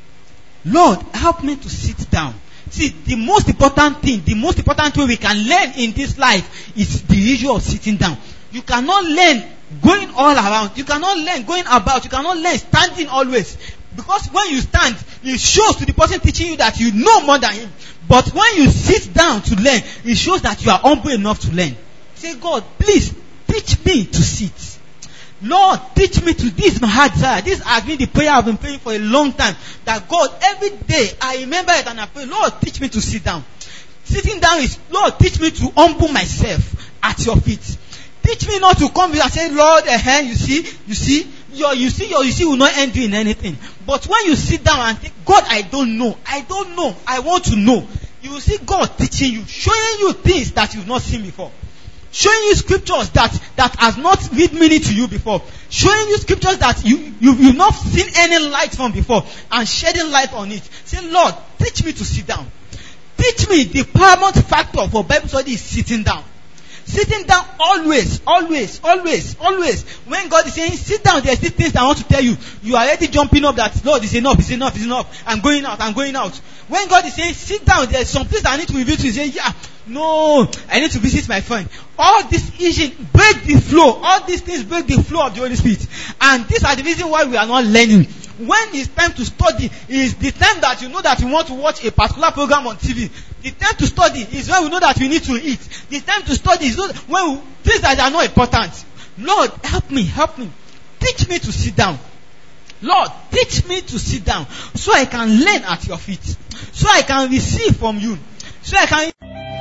Lord, help me to sit down. See, the most important thing, the most important way we can learn in this life is the issue of sitting down. You cannot learn going all around. You cannot learn going about. You cannot learn standing always. Because when you stand, it shows to the person teaching you that you know more than him. But when you sit down to learn, it shows that you are humble enough to learn. Say, God, please teach me to sit. Lord, teach me to this, my heart desire. This has been the prayer I've been praying for a long time. That God, every day I remember it and I pray, Lord, teach me to sit down. Sitting down is, Lord, teach me to humble myself at your feet. Teach me not to come here and say, Lord, uh-huh, you see, you see, your, you see, your, you see will not end you in anything. But when you sit down and think, God, I don't know, I don't know, I want to know. You will see God teaching you, showing you things that you've not seen before. Showing you scriptures that, that has not read meaning to you before. Showing you scriptures that you, you, you've not seen any light from before. And shedding light on it. Say, Lord, teach me to sit down. Teach me the paramount factor for Bible study is sitting down. Sitting down always, always, always, always. When God is saying, sit down, there's these things I want to tell you. You are already jumping up that, Lord, it's enough, it's enough, it's enough. I'm going out, I'm going out. When God is saying, sit down, there's some things I need to reveal to you. Say, yeah, no, I need to visit my friend. All this issue break the flow. All these things break the flow of the Holy Spirit. And these are the reason why we are not learning. When it's time to study, is the time that you know that you want to watch a particular program on T V. The time to study is when we know that we need to eat. The time to study is when we, things that are not important. Lord, help me, help me. Teach me to sit down. Lord, teach me to sit down so I can learn at your feet. So I can receive from you. So I can...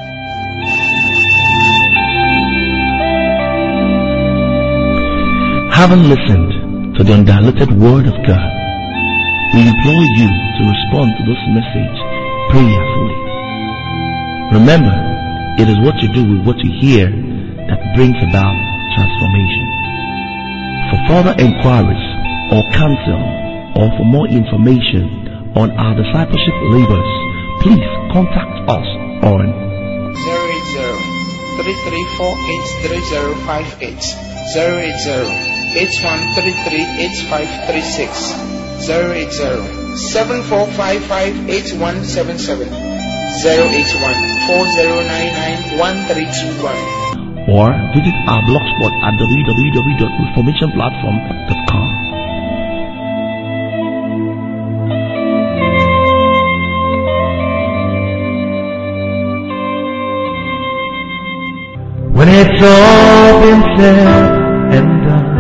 Having listened to the undiluted word of God, we implore you to respond to this message prayerfully. Remember, it is what you do with what you hear that brings about transformation. For further inquiries or counsel or for more information on our discipleship labors, please contact us on zero eight zero, three three four eight three zero five eight, zero eight zero, eight one three three eight five three six, zero eight zero, seven four five five eight one seven seven, zero eight one, four zero nine nine one three two one. Or visit our blogspot at w w w dot reformation platform dot com. When it's all been said and done,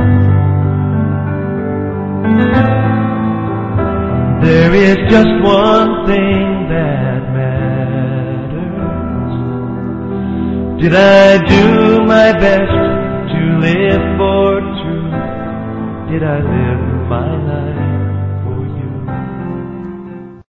there is just one thing that matters. Did I do my best to live for truth? Did I live my life